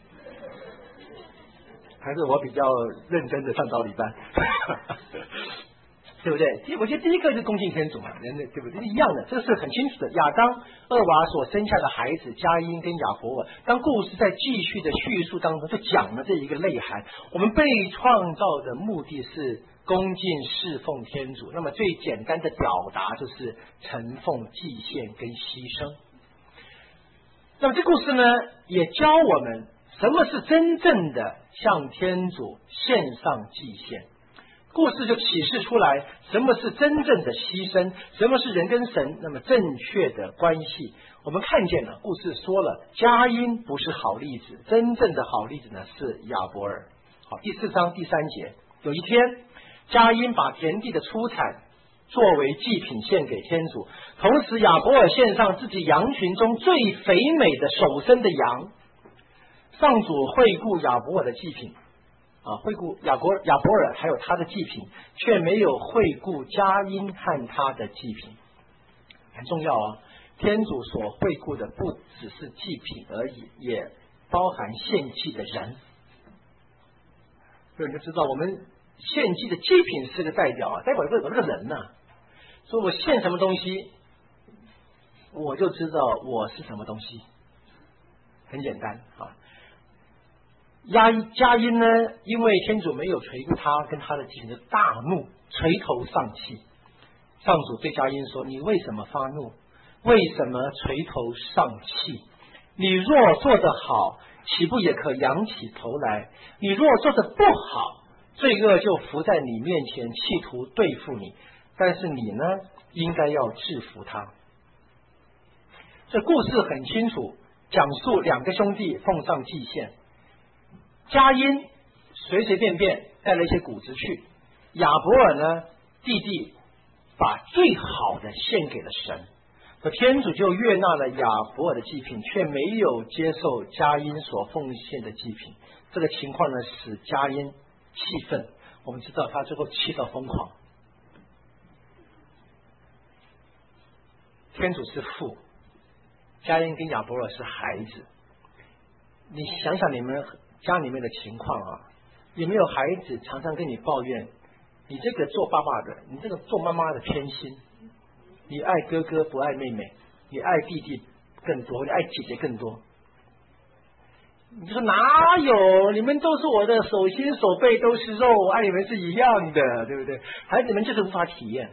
还是我比较认真的上道理班对不对？我觉得第一个就是恭敬天主嘛，人类对不对？一样的，这个是很清楚的。亚当、厄娃所生下的孩子佳音跟亚伯尔，当故事在继续的叙述当中，就讲了这一个内涵。我们被创造的目的是恭敬侍奉天主，那么最简单的表达就是承奉祭献跟牺牲。那么这故事呢，也教我们什么是真正的向天主献上祭献。故事就启示出来什么是真正的牺牲，什么是人跟神那么正确的关系。我们看见了故事说了，佳音不是好例子，真正的好例子呢是亚伯尔。好，第4章第3节，有一天佳音把田地的出产作为祭品献给天主，同时亚伯尔献上自己羊群中最肥美的首生的羊。上主惠顾亚伯尔的祭品惠顾亚伯尔还有他的祭品，却没有惠顾佳音和他的祭品。很重要天主所惠顾的不只是祭品而已，也包含献祭的人。所以你就知道我们献祭的祭品是个代表有这个人说我献什么东西，我就知道我是什么东西，很简单啊。佳音呢，因为天主没有垂顾他跟他的继承，就大怒，垂头丧气。上主对佳音说：“你为什么发怒？为什么垂头丧气？你若做得好，岂不也可仰起头来？你若做得不好，罪恶就伏在你面前，企图对付你。但是你呢，应该要制服他。”这故事很清楚，讲述两个兄弟奉上祭献。佳音随随便便带了一些谷子去，亚伯尔呢，弟弟把最好的献给了神，可天主就悦纳了亚伯尔的祭品，却没有接受佳音所奉献的祭品。这个情况呢，使佳音气愤，我们知道他最后气到疯狂。天主是父，佳音跟亚伯尔是孩子。你想想你们家里面的情况啊，有没有孩子常常跟你抱怨，你这个做爸爸的，你这个做妈妈的偏心，你爱哥哥不爱妹妹，你爱弟弟更多，你爱姐姐更多。你说哪有？你们都是我的手心手背都是肉，爱你们是一样的，对不对？孩子们就是无法体验。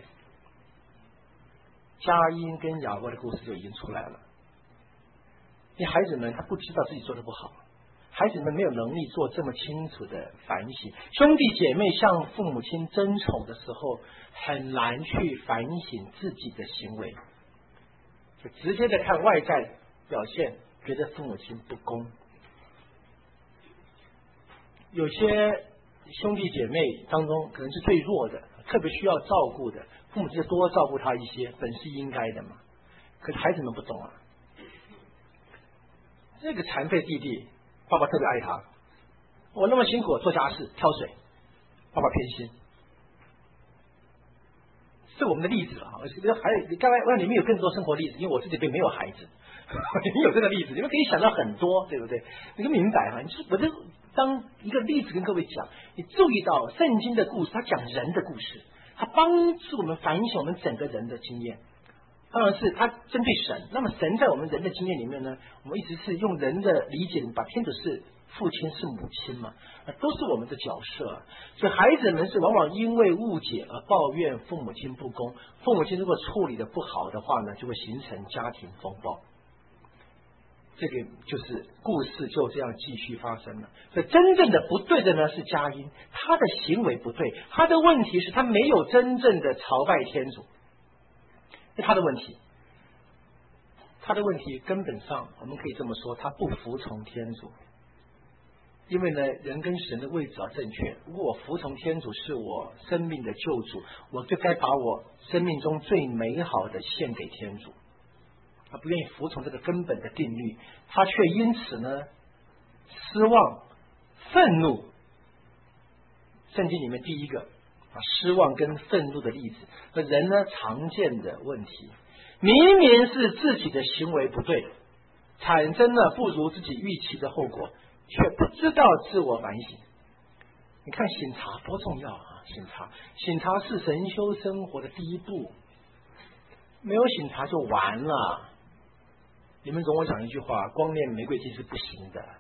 佳音跟亚伯的故事就已经出来了。你孩子们他不知道自己做的不好，孩子们没有能力做这么清楚的反省。兄弟姐妹向父母亲争宠的时候，很难去反省自己的行为，就直接的看外在表现，觉得父母亲不公。有些兄弟姐妹当中可能是最弱的，特别需要照顾的，父母就多照顾他一些，本是应该的嘛。可是孩子们不懂啊，这个残废弟弟，爸爸特别爱他，我那么辛苦做家事挑水，爸爸偏心。是我们的例子啊，刚才我你们有更多生活例子，因为我自己并没有孩子，你们有这个例子，你们可以想到很多，对不对？你们明白吗？我就当一个例子跟各位讲，你注意到圣经的故事，它讲人的故事，它帮助我们反省我们整个人的经验。当然是它针对神，那么神在我们人的经验里面呢，我们一直是用人的理解，把天主是父亲是母亲嘛，都是我们的角色。所以孩子们是往往因为误解而抱怨父母亲不公，父母亲如果处理的不好的话呢，就会形成家庭风暴。这个就是故事就这样继续发生了。所以真正的不对的呢是佳音，他的行为不对，他的问题是他没有真正的朝拜天主，是他的问题。他的问题根本上我们可以这么说，他不服从天主。因为呢，人跟神的位置要正确。如果我服从天主是我生命的救主，我就该把我生命中最美好的献给天主。他不愿意服从这个根本的定律，他却因此呢失望、愤怒。圣经里面第一个失望跟愤怒的例子，人呢常见的问题，明明是自己的行为不对，产生了不如自己预期的后果，却不知道自我反省。你看省察多重要啊！省察是神修生活的第一步，没有省察就完了。你们容我讲一句话，光念玫瑰经是不行的，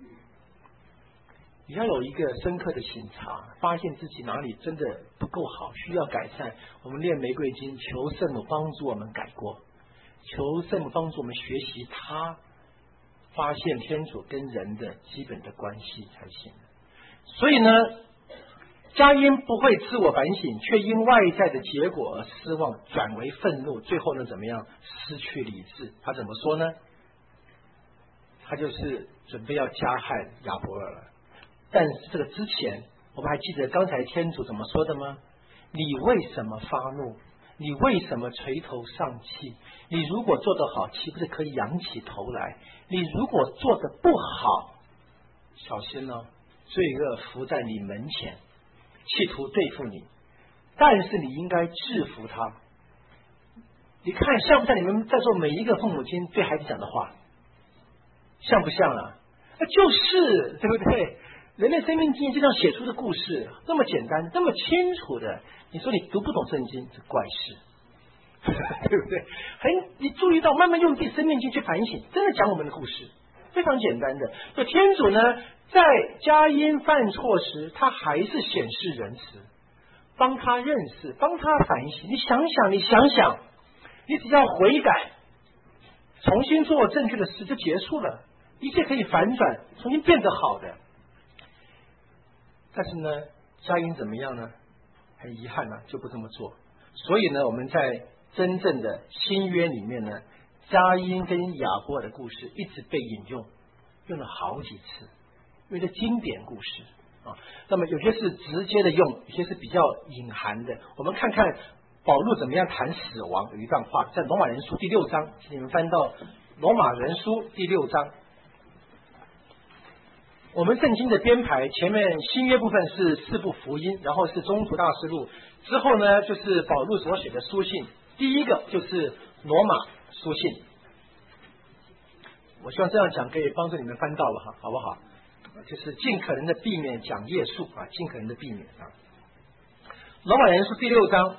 你要有一个深刻的省察，发现自己哪里真的不够好，需要改善。我们念玫瑰经，求圣母帮助我们改过，求圣母帮助我们学习他发现天主跟人的基本的关系才行。所以呢，佳音不会自我反省，却因外在的结果而失望，转为愤怒，最后呢怎么样？失去理智。他怎么说呢？他就是准备要加害亚伯尔了。但是这个之前，我们还记得刚才天主怎么说的吗？你为什么发怒？你为什么垂头丧气？你如果做得好，岂不是可以仰起头来？你如果做得不好，小心哦，罪恶伏在你门前，企图对付你。但是你应该制服他。你看像不像你们在座每一个父母亲对孩子讲的话？像不像啊？就是对不对？人类生命经验就这样写出的故事，那么简单，那么清楚的，你说你读不懂圣经是怪事。 对不对？你注意到，慢慢用自己生命经去反省，真的讲我们的故事，非常简单的。所以天主呢，在佳音犯错时，他还是显示仁慈，帮他认识，帮他反省。你想想，你只要悔改，重新做正确的事就结束了，一切可以反转，重新变得好的。但是呢，佳音怎么样呢？很遗憾呢，就不这么做。所以呢，我们在真正的新约里面呢，佳音跟亚伯的故事一直被引用，用了好几次，因为这经典故事啊。那么有些是直接的用，有些是比较隐含的。我们看看保禄怎么样谈死亡。有一段话在罗马人书第6章，请你们翻到罗马人书第6章。我们圣经的编排，前面新约部分是4部福音，然后是宗徒大事录，之后呢就是保禄所写的书信，第一个就是罗马书信。我希望这样讲可以帮助你们翻到了哈，好不好？就是尽可能的避免讲页数啊，尽可能的避免啊。罗马人书第6章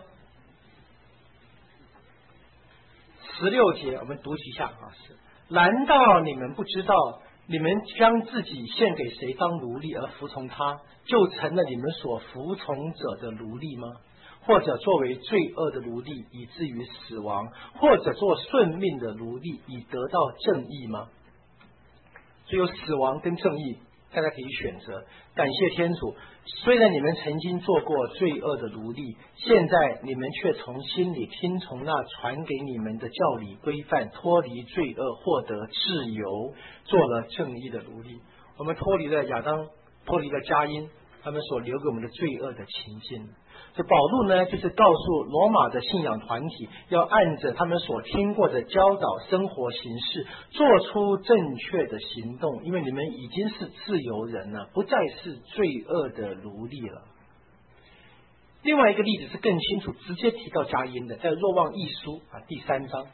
16节，我们读一下啊。难道你们不知道，你们将自己献给谁当奴隶而服从他，就成了你们所服从者的奴隶吗？或者作为罪恶的奴隶以至于死亡，或者做顺命的奴隶以得到正义吗？只有死亡跟正义，大家可以选择。感谢天主，虽然你们曾经做过罪恶的奴隶，现在你们却从心里听从那传给你们的教理规范，脱离罪恶，获得自由，做了正义的奴隶。我们脱离了亚当，脱离了佳音，他们所留给我们的罪恶的情境。这保禄呢，就是告诉罗马的信仰团体，要按着他们所听过的教导生活形式，做出正确的行动，因为你们已经是自由人了，不再是罪恶的奴隶了。另外一个例子是更清楚，直接提到佳音的，在若望一书第3章。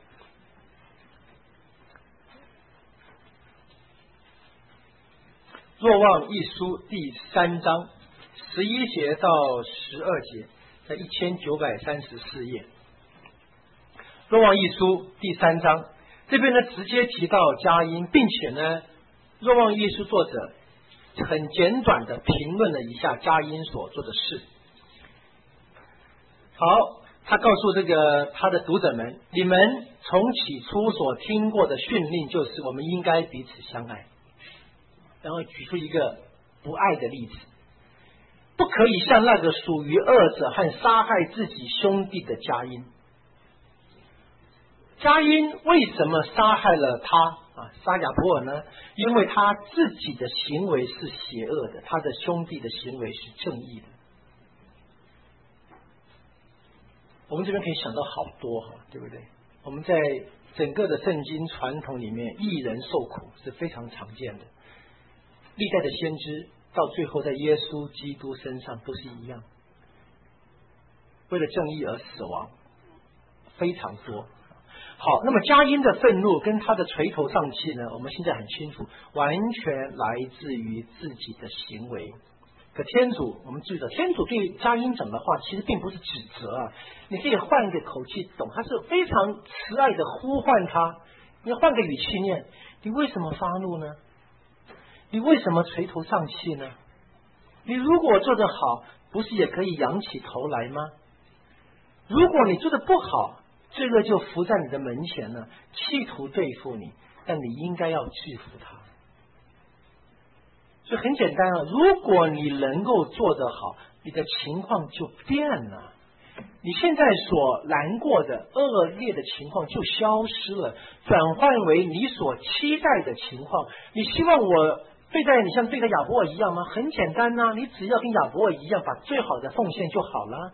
若望一书第3章11节到12节，在1934页。若望一书第3章这边呢，直接提到佳音，并且呢，若望一书作者很简短的评论了一下佳音所做的事。好，他告诉他的读者们，你们从起初所听过的训令就是我们应该彼此相爱，然后举出一个不爱的例子，不可以像那个属于恶者和杀害自己兄弟的佳音。佳音为什么杀害了杀亚伯尔呢？因为他自己的行为是邪恶的，他的兄弟的行为是正义的。我们这边可以想到好多对不对？我们在整个的圣经传统里面，义人受苦是非常常见的。历代的先知到最后在耶稣基督身上都是一样，为了正义而死亡，非常多。好，那么佳音的愤怒跟他的垂头丧气呢，我们现在很清楚，完全来自于自己的行为。可天主，我们注意到，天主对佳音讲的话其实并不是指责你可以换一个口气懂，他是非常慈爱的呼唤他，你换个语气念，你为什么发怒呢？你为什么垂头丧气呢？你如果做得好，不是也可以仰起头来吗？如果你做得不好，罪恶就伏在你的门前了，企图对付你，但你应该要制服他。所以很简单如果你能够做得好，你的情况就变了，你现在所难过的恶劣的情况就消失了，转换为你所期待的情况。你希望我对待你像对待亚伯尔一样吗？很简单你只要跟亚伯尔一样，把最好的奉献就好了。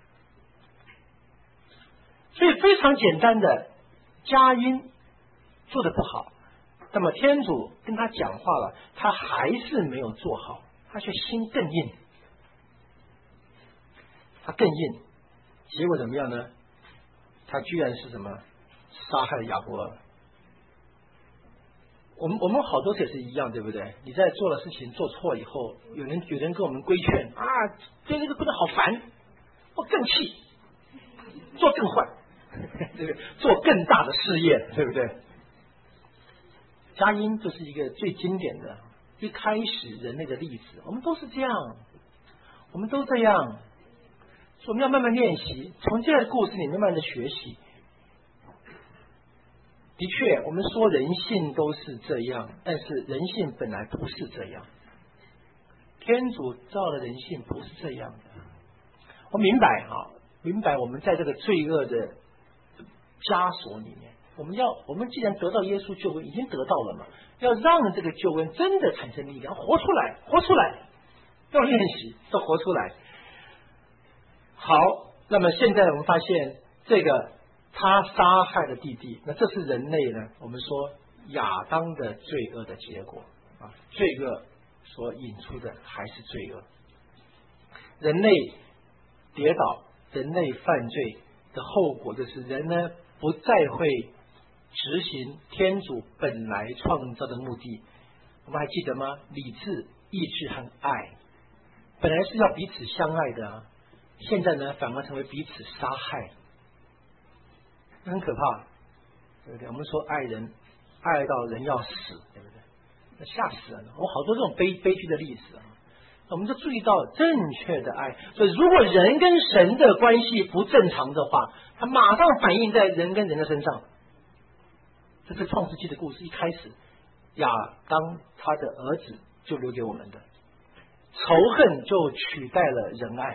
所以非常简单的，佳音做得不好，那么天主跟他讲话了，他还是没有做好，他却心更硬，他更硬，结果怎么样呢？他居然是什么？杀害了亚伯尔。我们好多次也是一样，对不对？你在做了事情做错以后，有人跟我们规劝这个不能好烦，我更气，做更坏。 这个做更大的事业，对不对？佳音就是一个最经典的一开始人类的例子，我们都是这样，我们都这样，所以我们要慢慢练习，从这个故事里慢慢的学习。的确，我们说人性都是这样，但是人性本来不是这样。天主造的人性不是这样的。我明白我们在这个罪恶的枷锁里面，我们既然得到耶稣救恩，已经得到了嘛，要让这个救恩真的产生力量，活出来，要练习，要活出来。好，那么现在我们发现这个他杀害了弟弟，那这是人类呢，我们说亚当的罪恶的结果啊，罪恶所引出的还是罪恶。人类跌倒，人类犯罪的后果就是人呢不再会执行天主本来创造的目的。我们还记得吗？理智、意志和爱本来是要彼此相爱的啊，现在呢反而成为彼此杀害，很可怕，对不对？我们说爱人爱到人要死，对不对？那吓死人了。我好多这种悲剧的历史啊，我们就注意到正确的爱。所以如果人跟神的关系不正常的话，它马上反映在人跟人的身上。这是创世纪的故事，一开始亚当他的儿子就留给我们的，仇恨就取代了仁爱，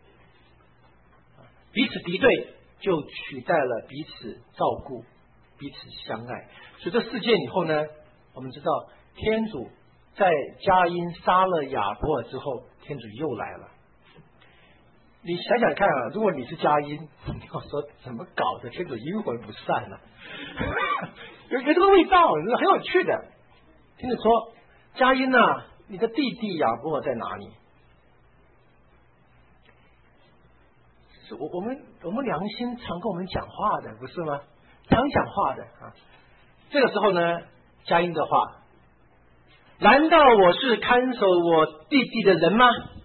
彼此敌对就取代了彼此照顾，彼此相爱。所以这事件以后呢，我们知道天主在佳音杀了亚伯尔之后，天主又来了。你想想看啊，如果你是佳音，你要说怎么搞的，天主阴魂不散了有这个味道，很有趣的。天主说：佳音啊，你的弟弟亚伯尔在哪里？是我们良心常跟我们讲话的，不是吗？常讲话的啊。这个时候呢，佳音的话：难道我是看守我弟弟的人吗？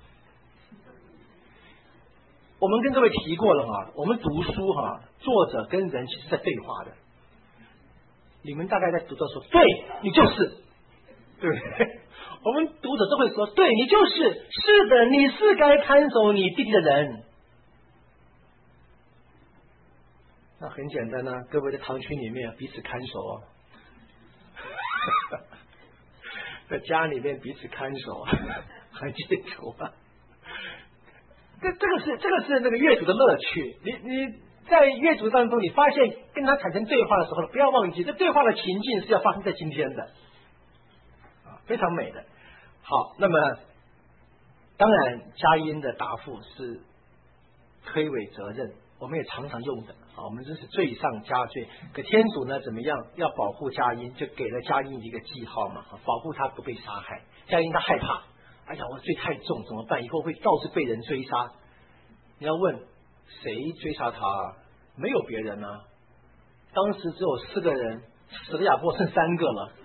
我们跟各位提过了哈，我们读书哈，作者跟人其实在对话的。你们大概在读的时候，对你就是，对不对？我们读者都会说，对你就是，是的，你是该看守你弟弟的人。那很简单啊，各位在堂区里面彼此看守啊，在家里面彼此看守啊，很清楚啊。这个是那个阅读的乐趣。你在阅读当中，你发现跟他产生对话的时候，不要忘记，这对话的情境是要发生在今天的，非常美的。好，那么当然佳音的答复是推诿责任，我们也常常用的啊，我们这是罪上加罪。可天主呢怎么样？要保护佳音，就给了佳音一个记号嘛，保护他不被杀害。佳音他害怕，哎呀，我罪太重怎么办？以后会到处被人追杀。你要问谁追杀他？没有别人啊。当时只有4个人，死了亚伯剩3个了。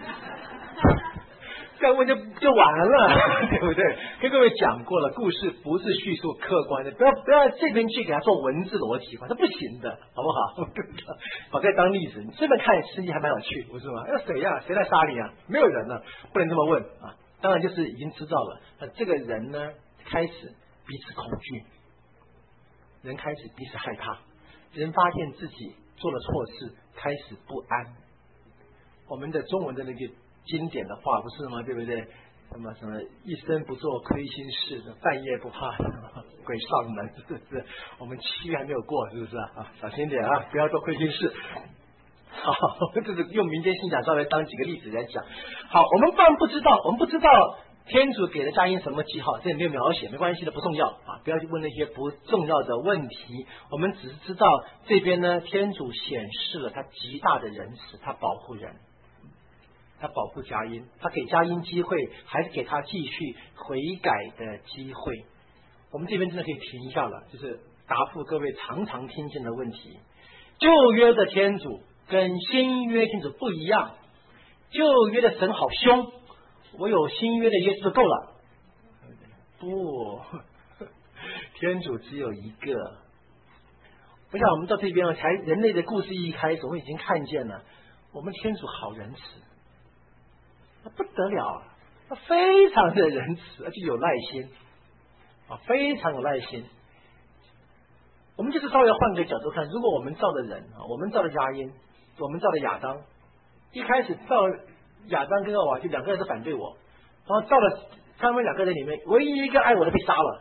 这样问就完了，对不对？跟各位讲过了，故事不是叙述客观的，不要这边去给他做文字逻辑化，这不行的，好不好？把这当例子，你这么看实际还蛮有趣，不是吗？谁呀？谁来杀你啊？没有人呢，不能这么问啊。当然就是已经知道了，这个人呢开始彼此恐惧，人开始彼此害怕，人发现自己做了错事，开始不安。我们的中文的那个经典的话不是吗？对不对？什么一生不做亏心事，半夜不怕鬼上门，是不是？我们7月还没有过，是不是啊？小心点啊，不要做亏心事。好，这是用民间信仰稍微当几个例子来讲。好，我们不知道天主给了佳音什么记号，这也没有描写，没关系的，不重要啊！不要去问那些不重要的问题。我们只是知道这边呢，天主显示了他极大的仁慈，他保护人，他保护佳音，他给佳音机会，还是给他继续悔改的机会。我们这边真的可以停一下了，就是答复各位常常听见的问题。旧约的天主跟新约天主不一样，旧约的神好凶，我有新约的耶稣就够了。不，天主只有一个。 不像我们到这边了，才人类的故事一开始，我们已经看见了，我们天主好仁慈，那不得了啊，他非常的仁慈，而且有耐心啊，非常有耐心。我们就是稍微换个角度看，如果我们造的人啊，我们造的佳音，我们造的亚当，一开始造亚当跟厄娃就两个人都反对我，然后造了他们两个人里面，唯一一个爱我的被杀了，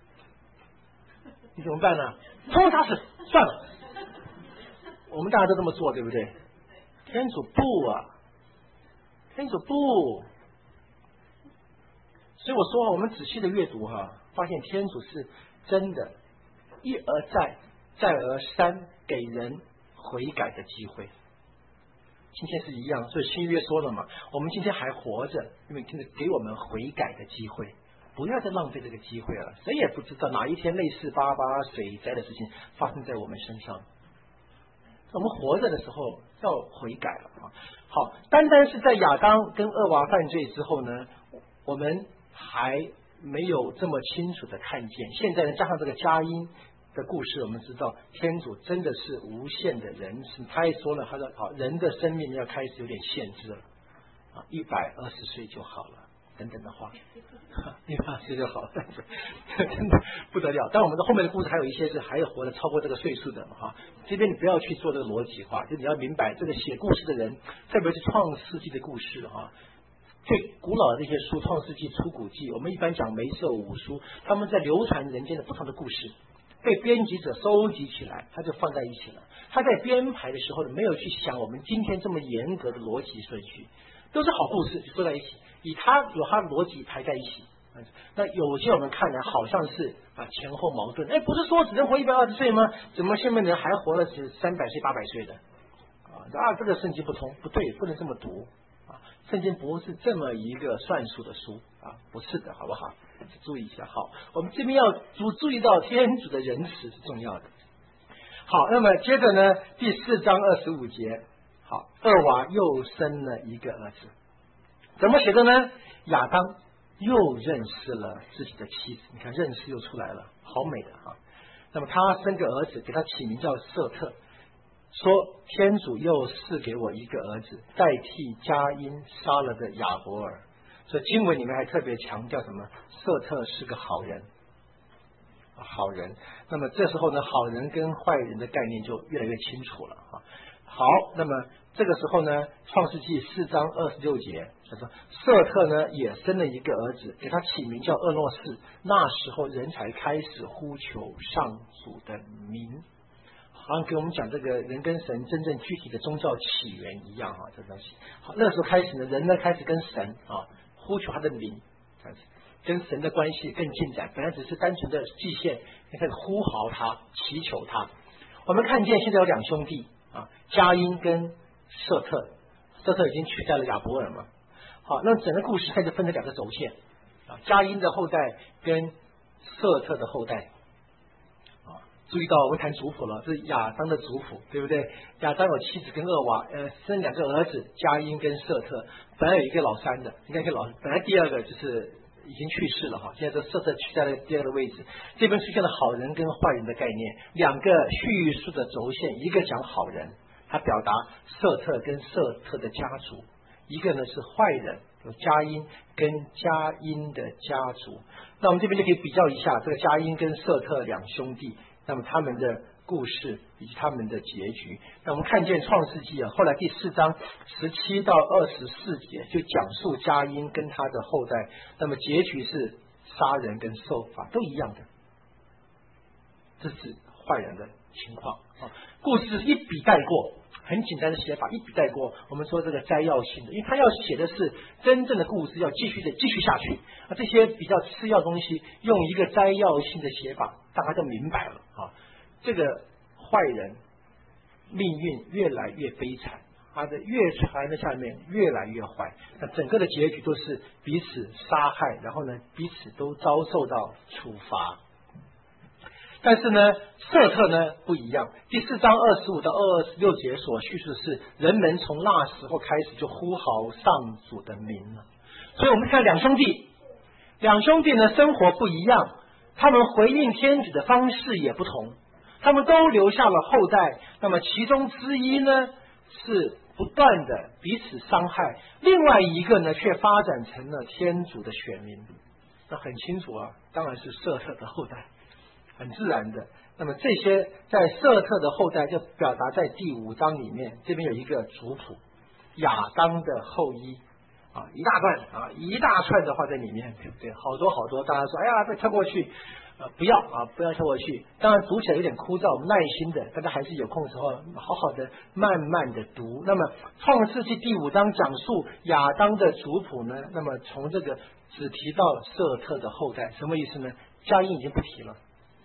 你怎么办呢？通通杀死算了。我们大家都这么做，对不对？天主不啊，天主不。所以我说，我们仔细的阅读发现天主是真的，一而再，再而三给人悔改的机会。今天是一样，所以新约说了嘛，我们今天还活着，因为给我们悔改的机会，不要再浪费这个机会了。谁也不知道哪一天类似巴巴水灾的事情发生在我们身上。我们活着的时候要悔改了啊！好，单单是在亚当跟厄娃犯罪之后呢，我们还没有这么清楚的看见。现在呢，加上这个佳音的故事，我们知道天主真的是无限的仁慈。他也说了，他说好，人的生命要开始有点限制了啊，120岁就好了。等等的话，120岁就好了，真的不得了。但我们的后面的故事还有一些是还有活得超过这个岁数的这边你不要去做这个逻辑化，就你要明白这个写故事的人，特别是创世纪的故事最古老的这些书，创世纪、出谷记，我们一般讲梅瑟五书，他们在流传人间的不同的故事，被编辑者收集起来，他就放在一起了。他在编排的时候没有去想我们今天这么严格的逻辑顺序，都是好故事就说在一起，以他有他的逻辑排在一起。那有些我们看来好像是前后矛盾，不是说只能活120岁吗？怎么现在人还活了300岁、800岁的这个圣经不通，不对，不能这么读圣经不是这么一个算术的书不是的，好不好？注意一下。好，我们这边要注意到天主的仁慈是重要的。好，那么接着呢，第4章25节，好，厄娃又生了一个儿子，怎么写的呢？亚当又认识了自己的妻子，你看认识又出来了，好美的那么他生个儿子，给他起名叫瑟特，说天主又赐给我一个儿子，代替佳音杀了的亚伯尔。所以经文里面还特别强调什么？瑟特是个好人，好人。那么这时候呢，好人跟坏人的概念就越来越清楚了好，那么这个时候呢，创世纪4章26节，他说瑟特呢也生了一个儿子，给他起名叫厄诺士。那时候人才开始呼求上主的名，好像给我们讲这个人跟神真正具体的宗教起源一样这东西。好，那时候开始呢，人呢开始跟神呼求他的名，跟神的关系更进展。本来只是单纯的祭献，开始呼号他，祈求他。我们看见现在有2兄弟佳音跟瑟特，瑟特已经取代了亚伯尔嘛。好，那整个故事开始分成2个轴线佳音的后代跟瑟特的后代注意到我们谈族谱了，这是亚当的族谱，对不对？亚当有妻子跟厄娃，生2个儿子，佳音跟瑟特。本来有一个老三的，应该是本来第2个就是已经去世了现在这瑟特取代了第2个位置。这边出现了好人跟坏人的概念，2个叙述的轴线，一个讲好人，他表达瑟特跟瑟特的家族；一个呢是坏人，有佳音跟佳音的家族。那我们这边就可以比较一下这个佳音跟瑟特2兄弟，那么他们的故事以及他们的结局。那我们看见创世纪后来第4章17到24节就讲述佳音跟他的后代，那么结局是杀人跟受罚都一样的，这是坏人的情况故事是一笔带过，很简单的写法，一笔带过。我们说这个摘要性的，因为他要写的是真正的故事，要继续下去这些比较次要的东西用一个摘要性的写法，大家就明白了这个坏人命运越来越悲惨，他的越传的下面越来越坏，那整个的结局都是彼此杀害，然后呢彼此都遭受到处罚。但是呢，瑟特呢不一样。第4章25到26节所叙述的是，人们从那时候开始就呼号上主的名了。所以我们看2兄弟呢生活不一样，他们回应天主的方式也不同。 他们都留下了后代。那么其中之一呢是不断的彼此伤害，另外一个呢却发展成了天主的选民。那很清楚啊，当然是瑟特的后代，很自然的。那么这些在瑟特的后代就表达在第5章里面，这边有一个族谱，亚当的后裔啊，一大段啊，一大串的话在里面，对不对？好多好多，大家说，哎呀，再跳过去。不要跳过去。当然读起来有点枯燥，我们耐心的，大家还是有空的时候好好的慢慢的读。那么创世纪第5章讲述亚当的族谱呢，那么从这个只提到瑟特的后代，什么意思呢？加音已经不提了。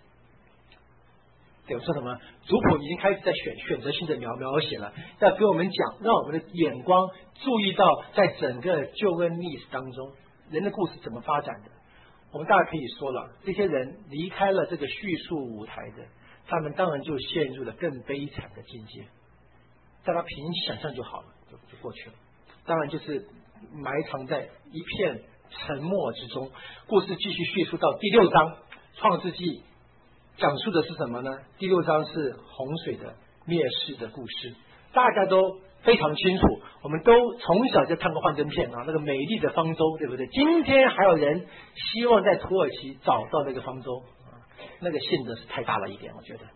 对，我说什么？族谱已经开始在选择性的描写了，要给我们讲，让我们的眼光注意到在整个救恩历史当中，人的故事怎么发展的。我们大概可以说了，这些人离开了这个叙述舞台的，他们当然就陷入了更悲惨的境界。大家凭想象就好了，就过去了。当然就是埋藏在一片沉默之中。故事继续叙述到第6章，创世纪讲述的是什么呢？第6章是洪水的灭世的故事，大家都非常清楚，我们都从小就看过幻灯片啊，那个美丽的方舟，对不对？今天还有人希望在土耳其找到那个方舟啊，那个性质是太大了一点，我觉得。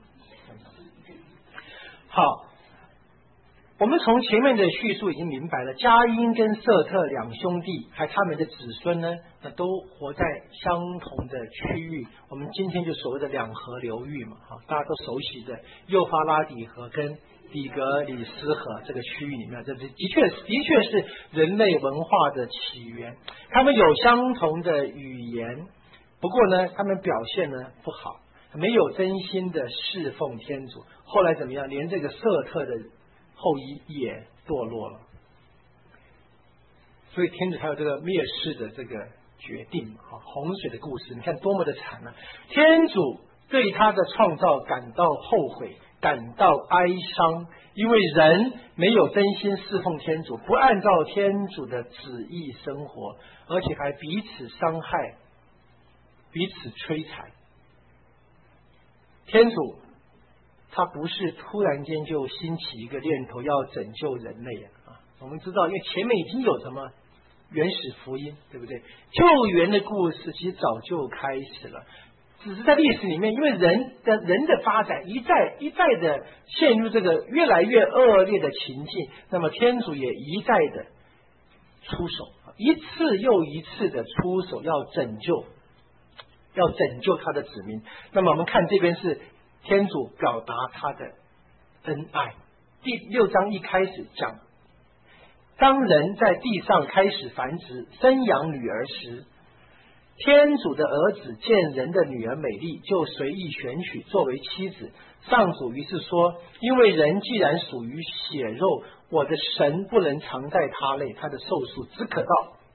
好，我们从前面的叙述已经明白了，加因跟瑟特两兄弟还他们的子孙呢，那都活在相同的区域。我们今天就所谓的2河流域嘛，大家都熟悉的幼发拉底河跟底格里斯河这个区域里面，这的确是人类文化的起源。他们有相同的语言，不过呢，他们表现呢不好，没有真心的侍奉天主。后来怎么样？连这个瑟特的后裔也堕落了，所以天主才有这个灭世的这个决定啊。洪水的故事，你看多么的惨啊！天主对他的创造感到后悔，感到哀伤，因为人没有真心侍奉天主，不按照天主的旨意生活，而且还彼此伤害，彼此摧残。天主他不是突然间就兴起一个念头要拯救人类啊！我们知道，因为前面已经有什么原始福音，对不对？救援的故事其实早就开始了，只是在历史里面，因为人的发展一再的陷入这个越来越恶劣的情境，那么天主也一再的出手，一次又一次的出手，要拯救他的子民。那么我们看这边是天主表达他的恩爱。第6章一开始讲，当人在地上开始繁殖生养女儿时，天主的儿子见人的女儿美丽，就随意选取作为妻子。上主于是说，因为人既然属于血肉，我的神不能常在他内，他的寿数只可到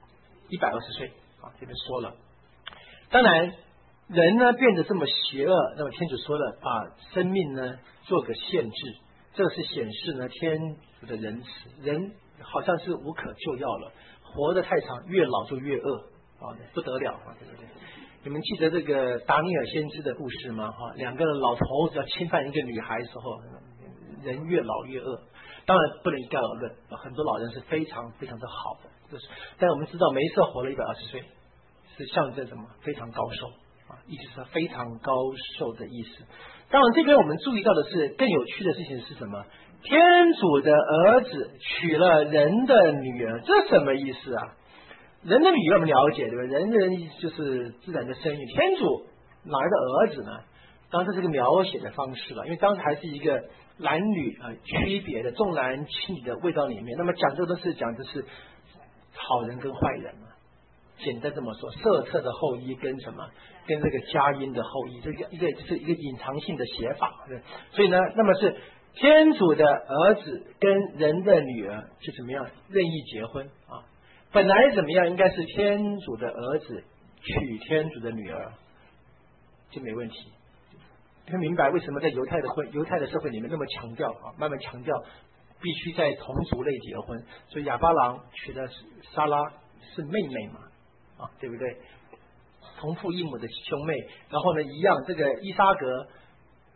120岁啊。这边说了，当然人呢变得这么邪恶，那么天主说了，把生命呢做个限制，这是显示呢天主的仁慈。人好像是无可救药了，活得太长，越老就越恶啊，不得了啊，对不对？你们记得这个达尼尔先知的故事吗？两个老头子要侵犯一个女孩的时候，人越老越恶。当然不能一概而论，很多老人是非常非常的好的，但我们知道梅瑟活了120岁，是象征什么？非常高寿啊，意思是非常高寿的意思。当然这边我们注意到的是更有趣的事情是什么？天主的儿子娶了人的女儿，这什么意思啊？人的女儿我们了解，对吧？人就是自然的生育，天主哪来的儿子呢？当然这是个描写的方式了，因为当时还是一个男女区别的重男轻女的味道里面，那么讲的是好人跟坏人嘛。简单这么说，瑟特的后裔跟什么？跟这个佳音的后裔，这个一个隐藏性的写法。对，所以呢，那么是天主的儿子跟人的女儿就怎么样任意结婚啊？本来怎么样？应该是天主的儿子娶天主的女儿，就没问题。你明白为什么在犹太的社会里面那么强调啊，慢慢强调必须在同族类结婚。所以亚巴郎娶的撒拉是妹妹嘛，啊，对不对？同父异母的兄妹。然后呢，一样这个伊撒格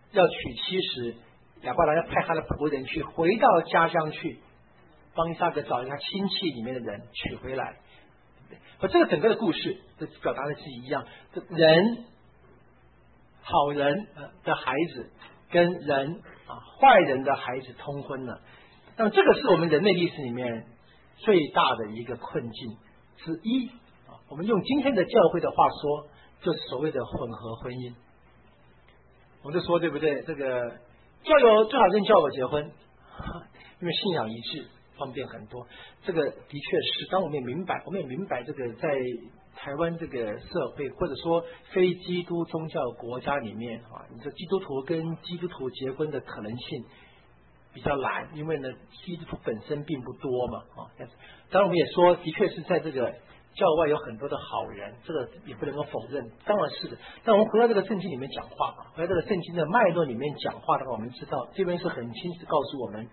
要娶妻时，亚伯拉罕要派他的仆人去回到家乡去，帮以撒格找一下亲戚里面的人娶回来。而这个整个的故事，这表达的是一样，这人好人的孩子跟人坏人的孩子通婚了。那么这个是我们人类历史里面最大的一个困境之一。我们用今天的教会的话说，就是所谓的混合婚姻。我们就说对不对？这个教友最好跟教友结婚，因为信仰一致，方便很多。这个的确是，当我们也明白这个在台湾这个社会，或者说非基督宗教国家里面你说基督徒跟基督徒结婚的可能性比较难，因为呢，基督徒本身并不多嘛当然我们也说，的确是在这个教外有很多的好人，这个也不能够否认，当然是的。但我们回到这个圣经里面讲话回到这个圣经的脉络里面讲话的话，我们知道这边是很清楚告诉我们，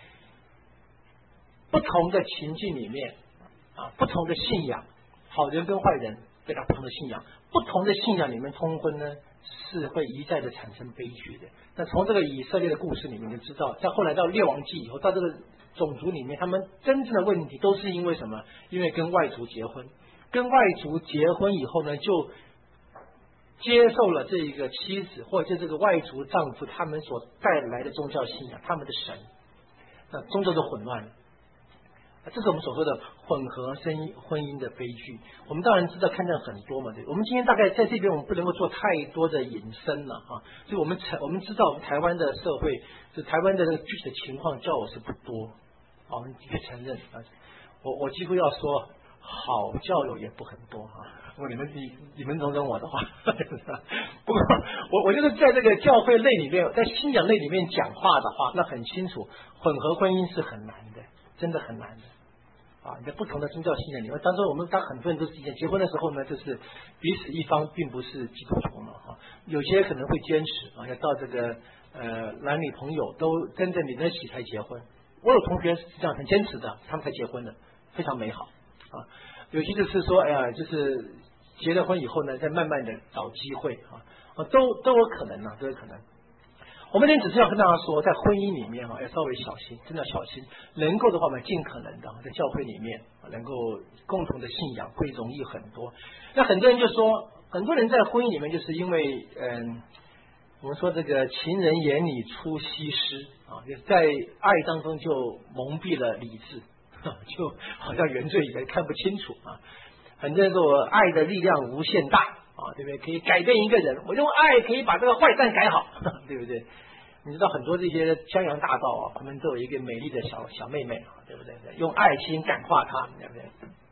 不同的情境里面不同的信仰，好人跟坏人对他不同的信仰，不同的信仰里面通婚呢，是会一再的产生悲剧的。那从这个以色列的故事里面就知道，在后来到列王记以后，到这个种族里面，他们真正的问题都是因为什么？因为跟外族结婚，跟外族结婚以后呢，就接受了这个妻子或者这个外族丈夫他们所带来的宗教信仰，他们的神，那宗教就混乱了。这是我们所说的混合婚姻的悲剧。我们当然知道看见很多嘛，对。我们今天大概在这边我们不能够做太多的引申了所以我们知道我们台湾的社会，就台湾的这个具体的情况教友是不多我们的确承认我几乎要说好教友也不很多如果你们容忍我的话不过我觉得在这个教会类里面，在信仰类里面讲话的话，那很清楚混合婚姻是很难的，真的很难的你在不同的宗教信仰里面，当中我们很多人都是结婚的时候呢，就是彼此一方并不是基督徒嘛有些可能会坚持要到这个男女朋友都真正连在一起才结婚。我有同学是这样很坚持的，他们才结婚的，非常美好有些就是说就是结了婚以后呢，再慢慢的找机会都有可能都有可能。我们只是要跟大家说，在婚姻里面要稍微小心，真的要小心。能够的话，我们尽可能的在教会里面能够共同的信仰会容易很多。那很多人就说，很多人在婚姻里面就是因为我们说这个情人眼里出西施就是在爱当中就蒙蔽了理智就好像原罪也看不清楚很多人说我爱的力量无限大对不对？可以改变一个人，我用爱可以把这个坏蛋改好对不对？你知道很多这些江洋大盗他们都有一个美丽的小妹妹对不对？用爱心感化她，对不对？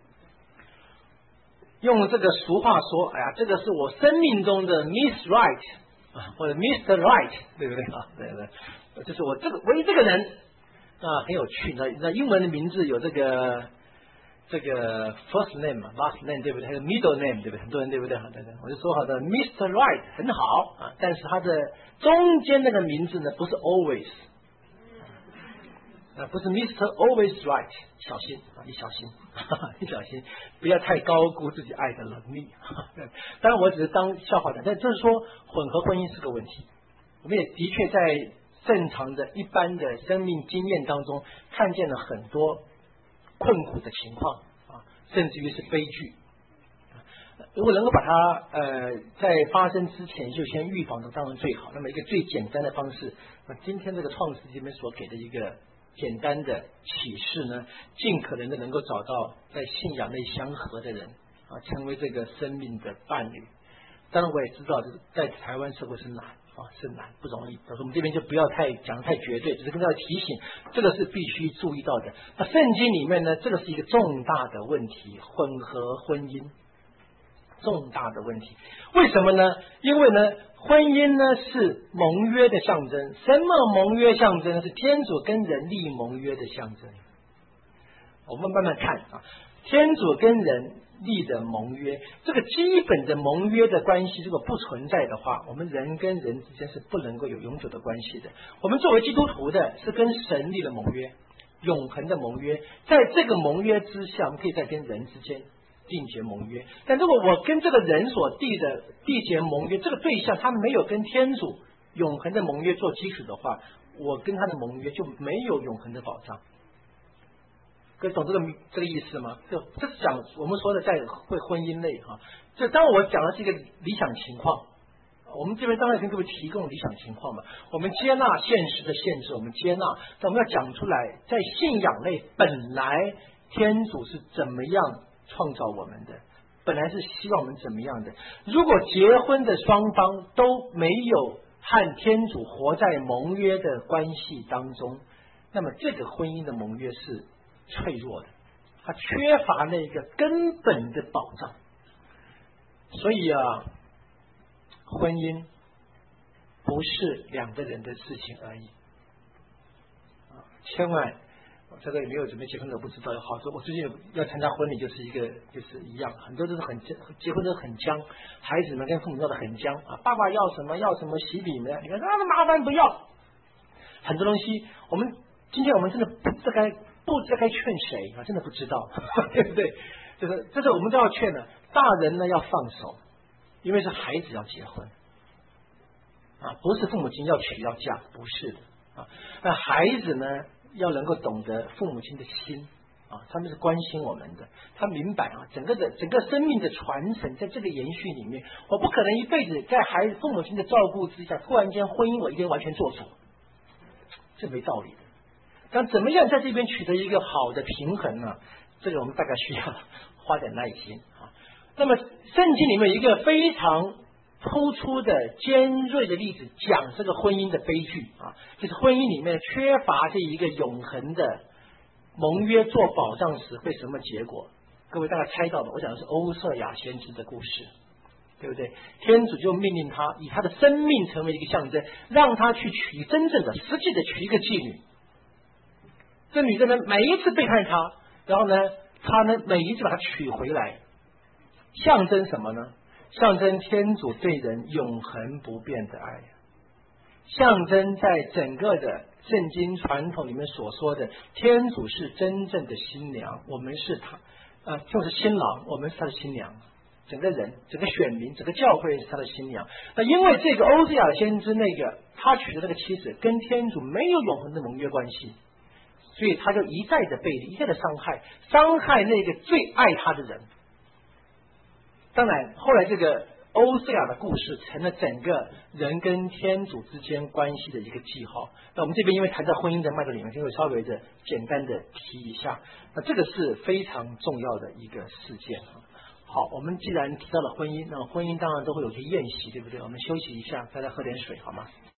用这个俗话说，哎呀，这个是我生命中的 Miss Right或者 Mr. Right， 对不对对对，就是我唯一这个人很有趣。那英文的名字有这个 first name、last name， 对不对？还有 middle name， 对不对？很多人对不对？我就说好的 Mr. Right 很好但是他的中间那个名字呢，不是 always， 不是 Mr. Always Right， 小心你小心你小心，不要太高估自己爱的能力当然我只是当笑话讲，但就是说混合婚姻是个问题。我们也的确在正常的一般的生命经验当中看见了很多困苦的情况甚至于是悲剧。如果能够把它在发生之前就先预防的，当然最好。那么一个最简单的方式，今天这个创世这边所给的一个简单的启示呢，尽可能的能够找到在信仰内相合的人成为这个生命的伴侣。当然我也知道在台湾社会是难是难，不容易。我们这边就不要讲得太绝对，只是跟大家提醒，这个是必须注意到的。那圣经里面呢，这个是一个重大的问题，混合婚姻重大的问题。为什么呢？因为呢，婚姻呢是盟约的象征。什么盟约象征？是天主跟人立盟约的象征。我们慢慢看天主跟人立的盟约，这个基本的盟约的关系如果不存在的话，我们人跟人之间是不能够有永久的关系的。我们作为基督徒的是跟神立的盟约，永恒的盟约，在这个盟约之下，我们可以再跟人之间缔结盟约。但如果我跟这个人所缔结盟约，这个对象他没有跟天主永恒的盟约做基础的话，我跟他的盟约就没有永恒的保障。各位懂这个意思吗？这是讲我们说的在婚姻内哈。这当然我讲的是一个理想情况，我们这边当然跟各位提供理想情况嘛。我们接纳现实的限制，我们接纳，但我们要讲出来，在信仰内本来天主是怎么样创造我们的，本来是希望我们怎么样的。如果结婚的双方都没有和天主活在盟约的关系当中，那么这个婚姻的盟约是脆弱的，它缺乏那个根本的保障。所以啊，婚姻不是两个人的事情而已千万这个也没有准备结婚的不知道有好处。我最近要参加婚礼，就是一样，很多都是结婚都很僵，孩子们跟父母闹得很僵啊，爸爸要什么喜饼呢？你看麻烦不要，很多东西今天我们真的不知道该劝谁啊，真的不知道，对不对？这是我们都要劝的。大人呢要放手，因为是孩子要结婚啊，不是父母亲要娶要嫁，不是的啊。那孩子呢要能够懂得父母亲的心啊，他们是关心我们的，他明白啊，整个生命的传承在这个延续里面，我不可能一辈子在父母亲的照顾之下，突然间婚姻我一定完全做主，这没道理的。但怎么样在这边取得一个好的平衡呢？这个我们大概需要花点耐心啊。那么圣经里面有一个非常突出的尖锐的例子，讲这个婚姻的悲剧啊，就是婚姻里面缺乏这一个永恒的盟约做保障时会什么结果？各位大概猜到了，我讲的是欧瑟雅先知的故事，对不对？天主就命令他以他的生命成为一个象征，让他去娶真正的实际的娶一个妓女。这女的呢每一次背叛他，然后呢他呢每一次把她娶回来，象征什么呢？象征天主对人永恒不变的爱，象征在整个的圣经传统里面所说的天主是真正的新娘，我们是他就是新郎，我们是他的新娘，整个人整个选民整个教会是他的新娘。那因为这个欧西亚先知他娶的那个妻子跟天主没有永恒的盟约关系，所以他就一再的背离，一再的伤害那个最爱他的人。当然后来这个欧瑟雅的故事成了整个人跟天主之间关系的一个记号。那我们这边因为谈到婚姻的脉络里面，就会稍微的简单的提一下，那这个是非常重要的一个事件。好，我们既然提到了婚姻，那婚姻当然都会有些宴席，对不对？我们休息一下，再来喝点水好吗？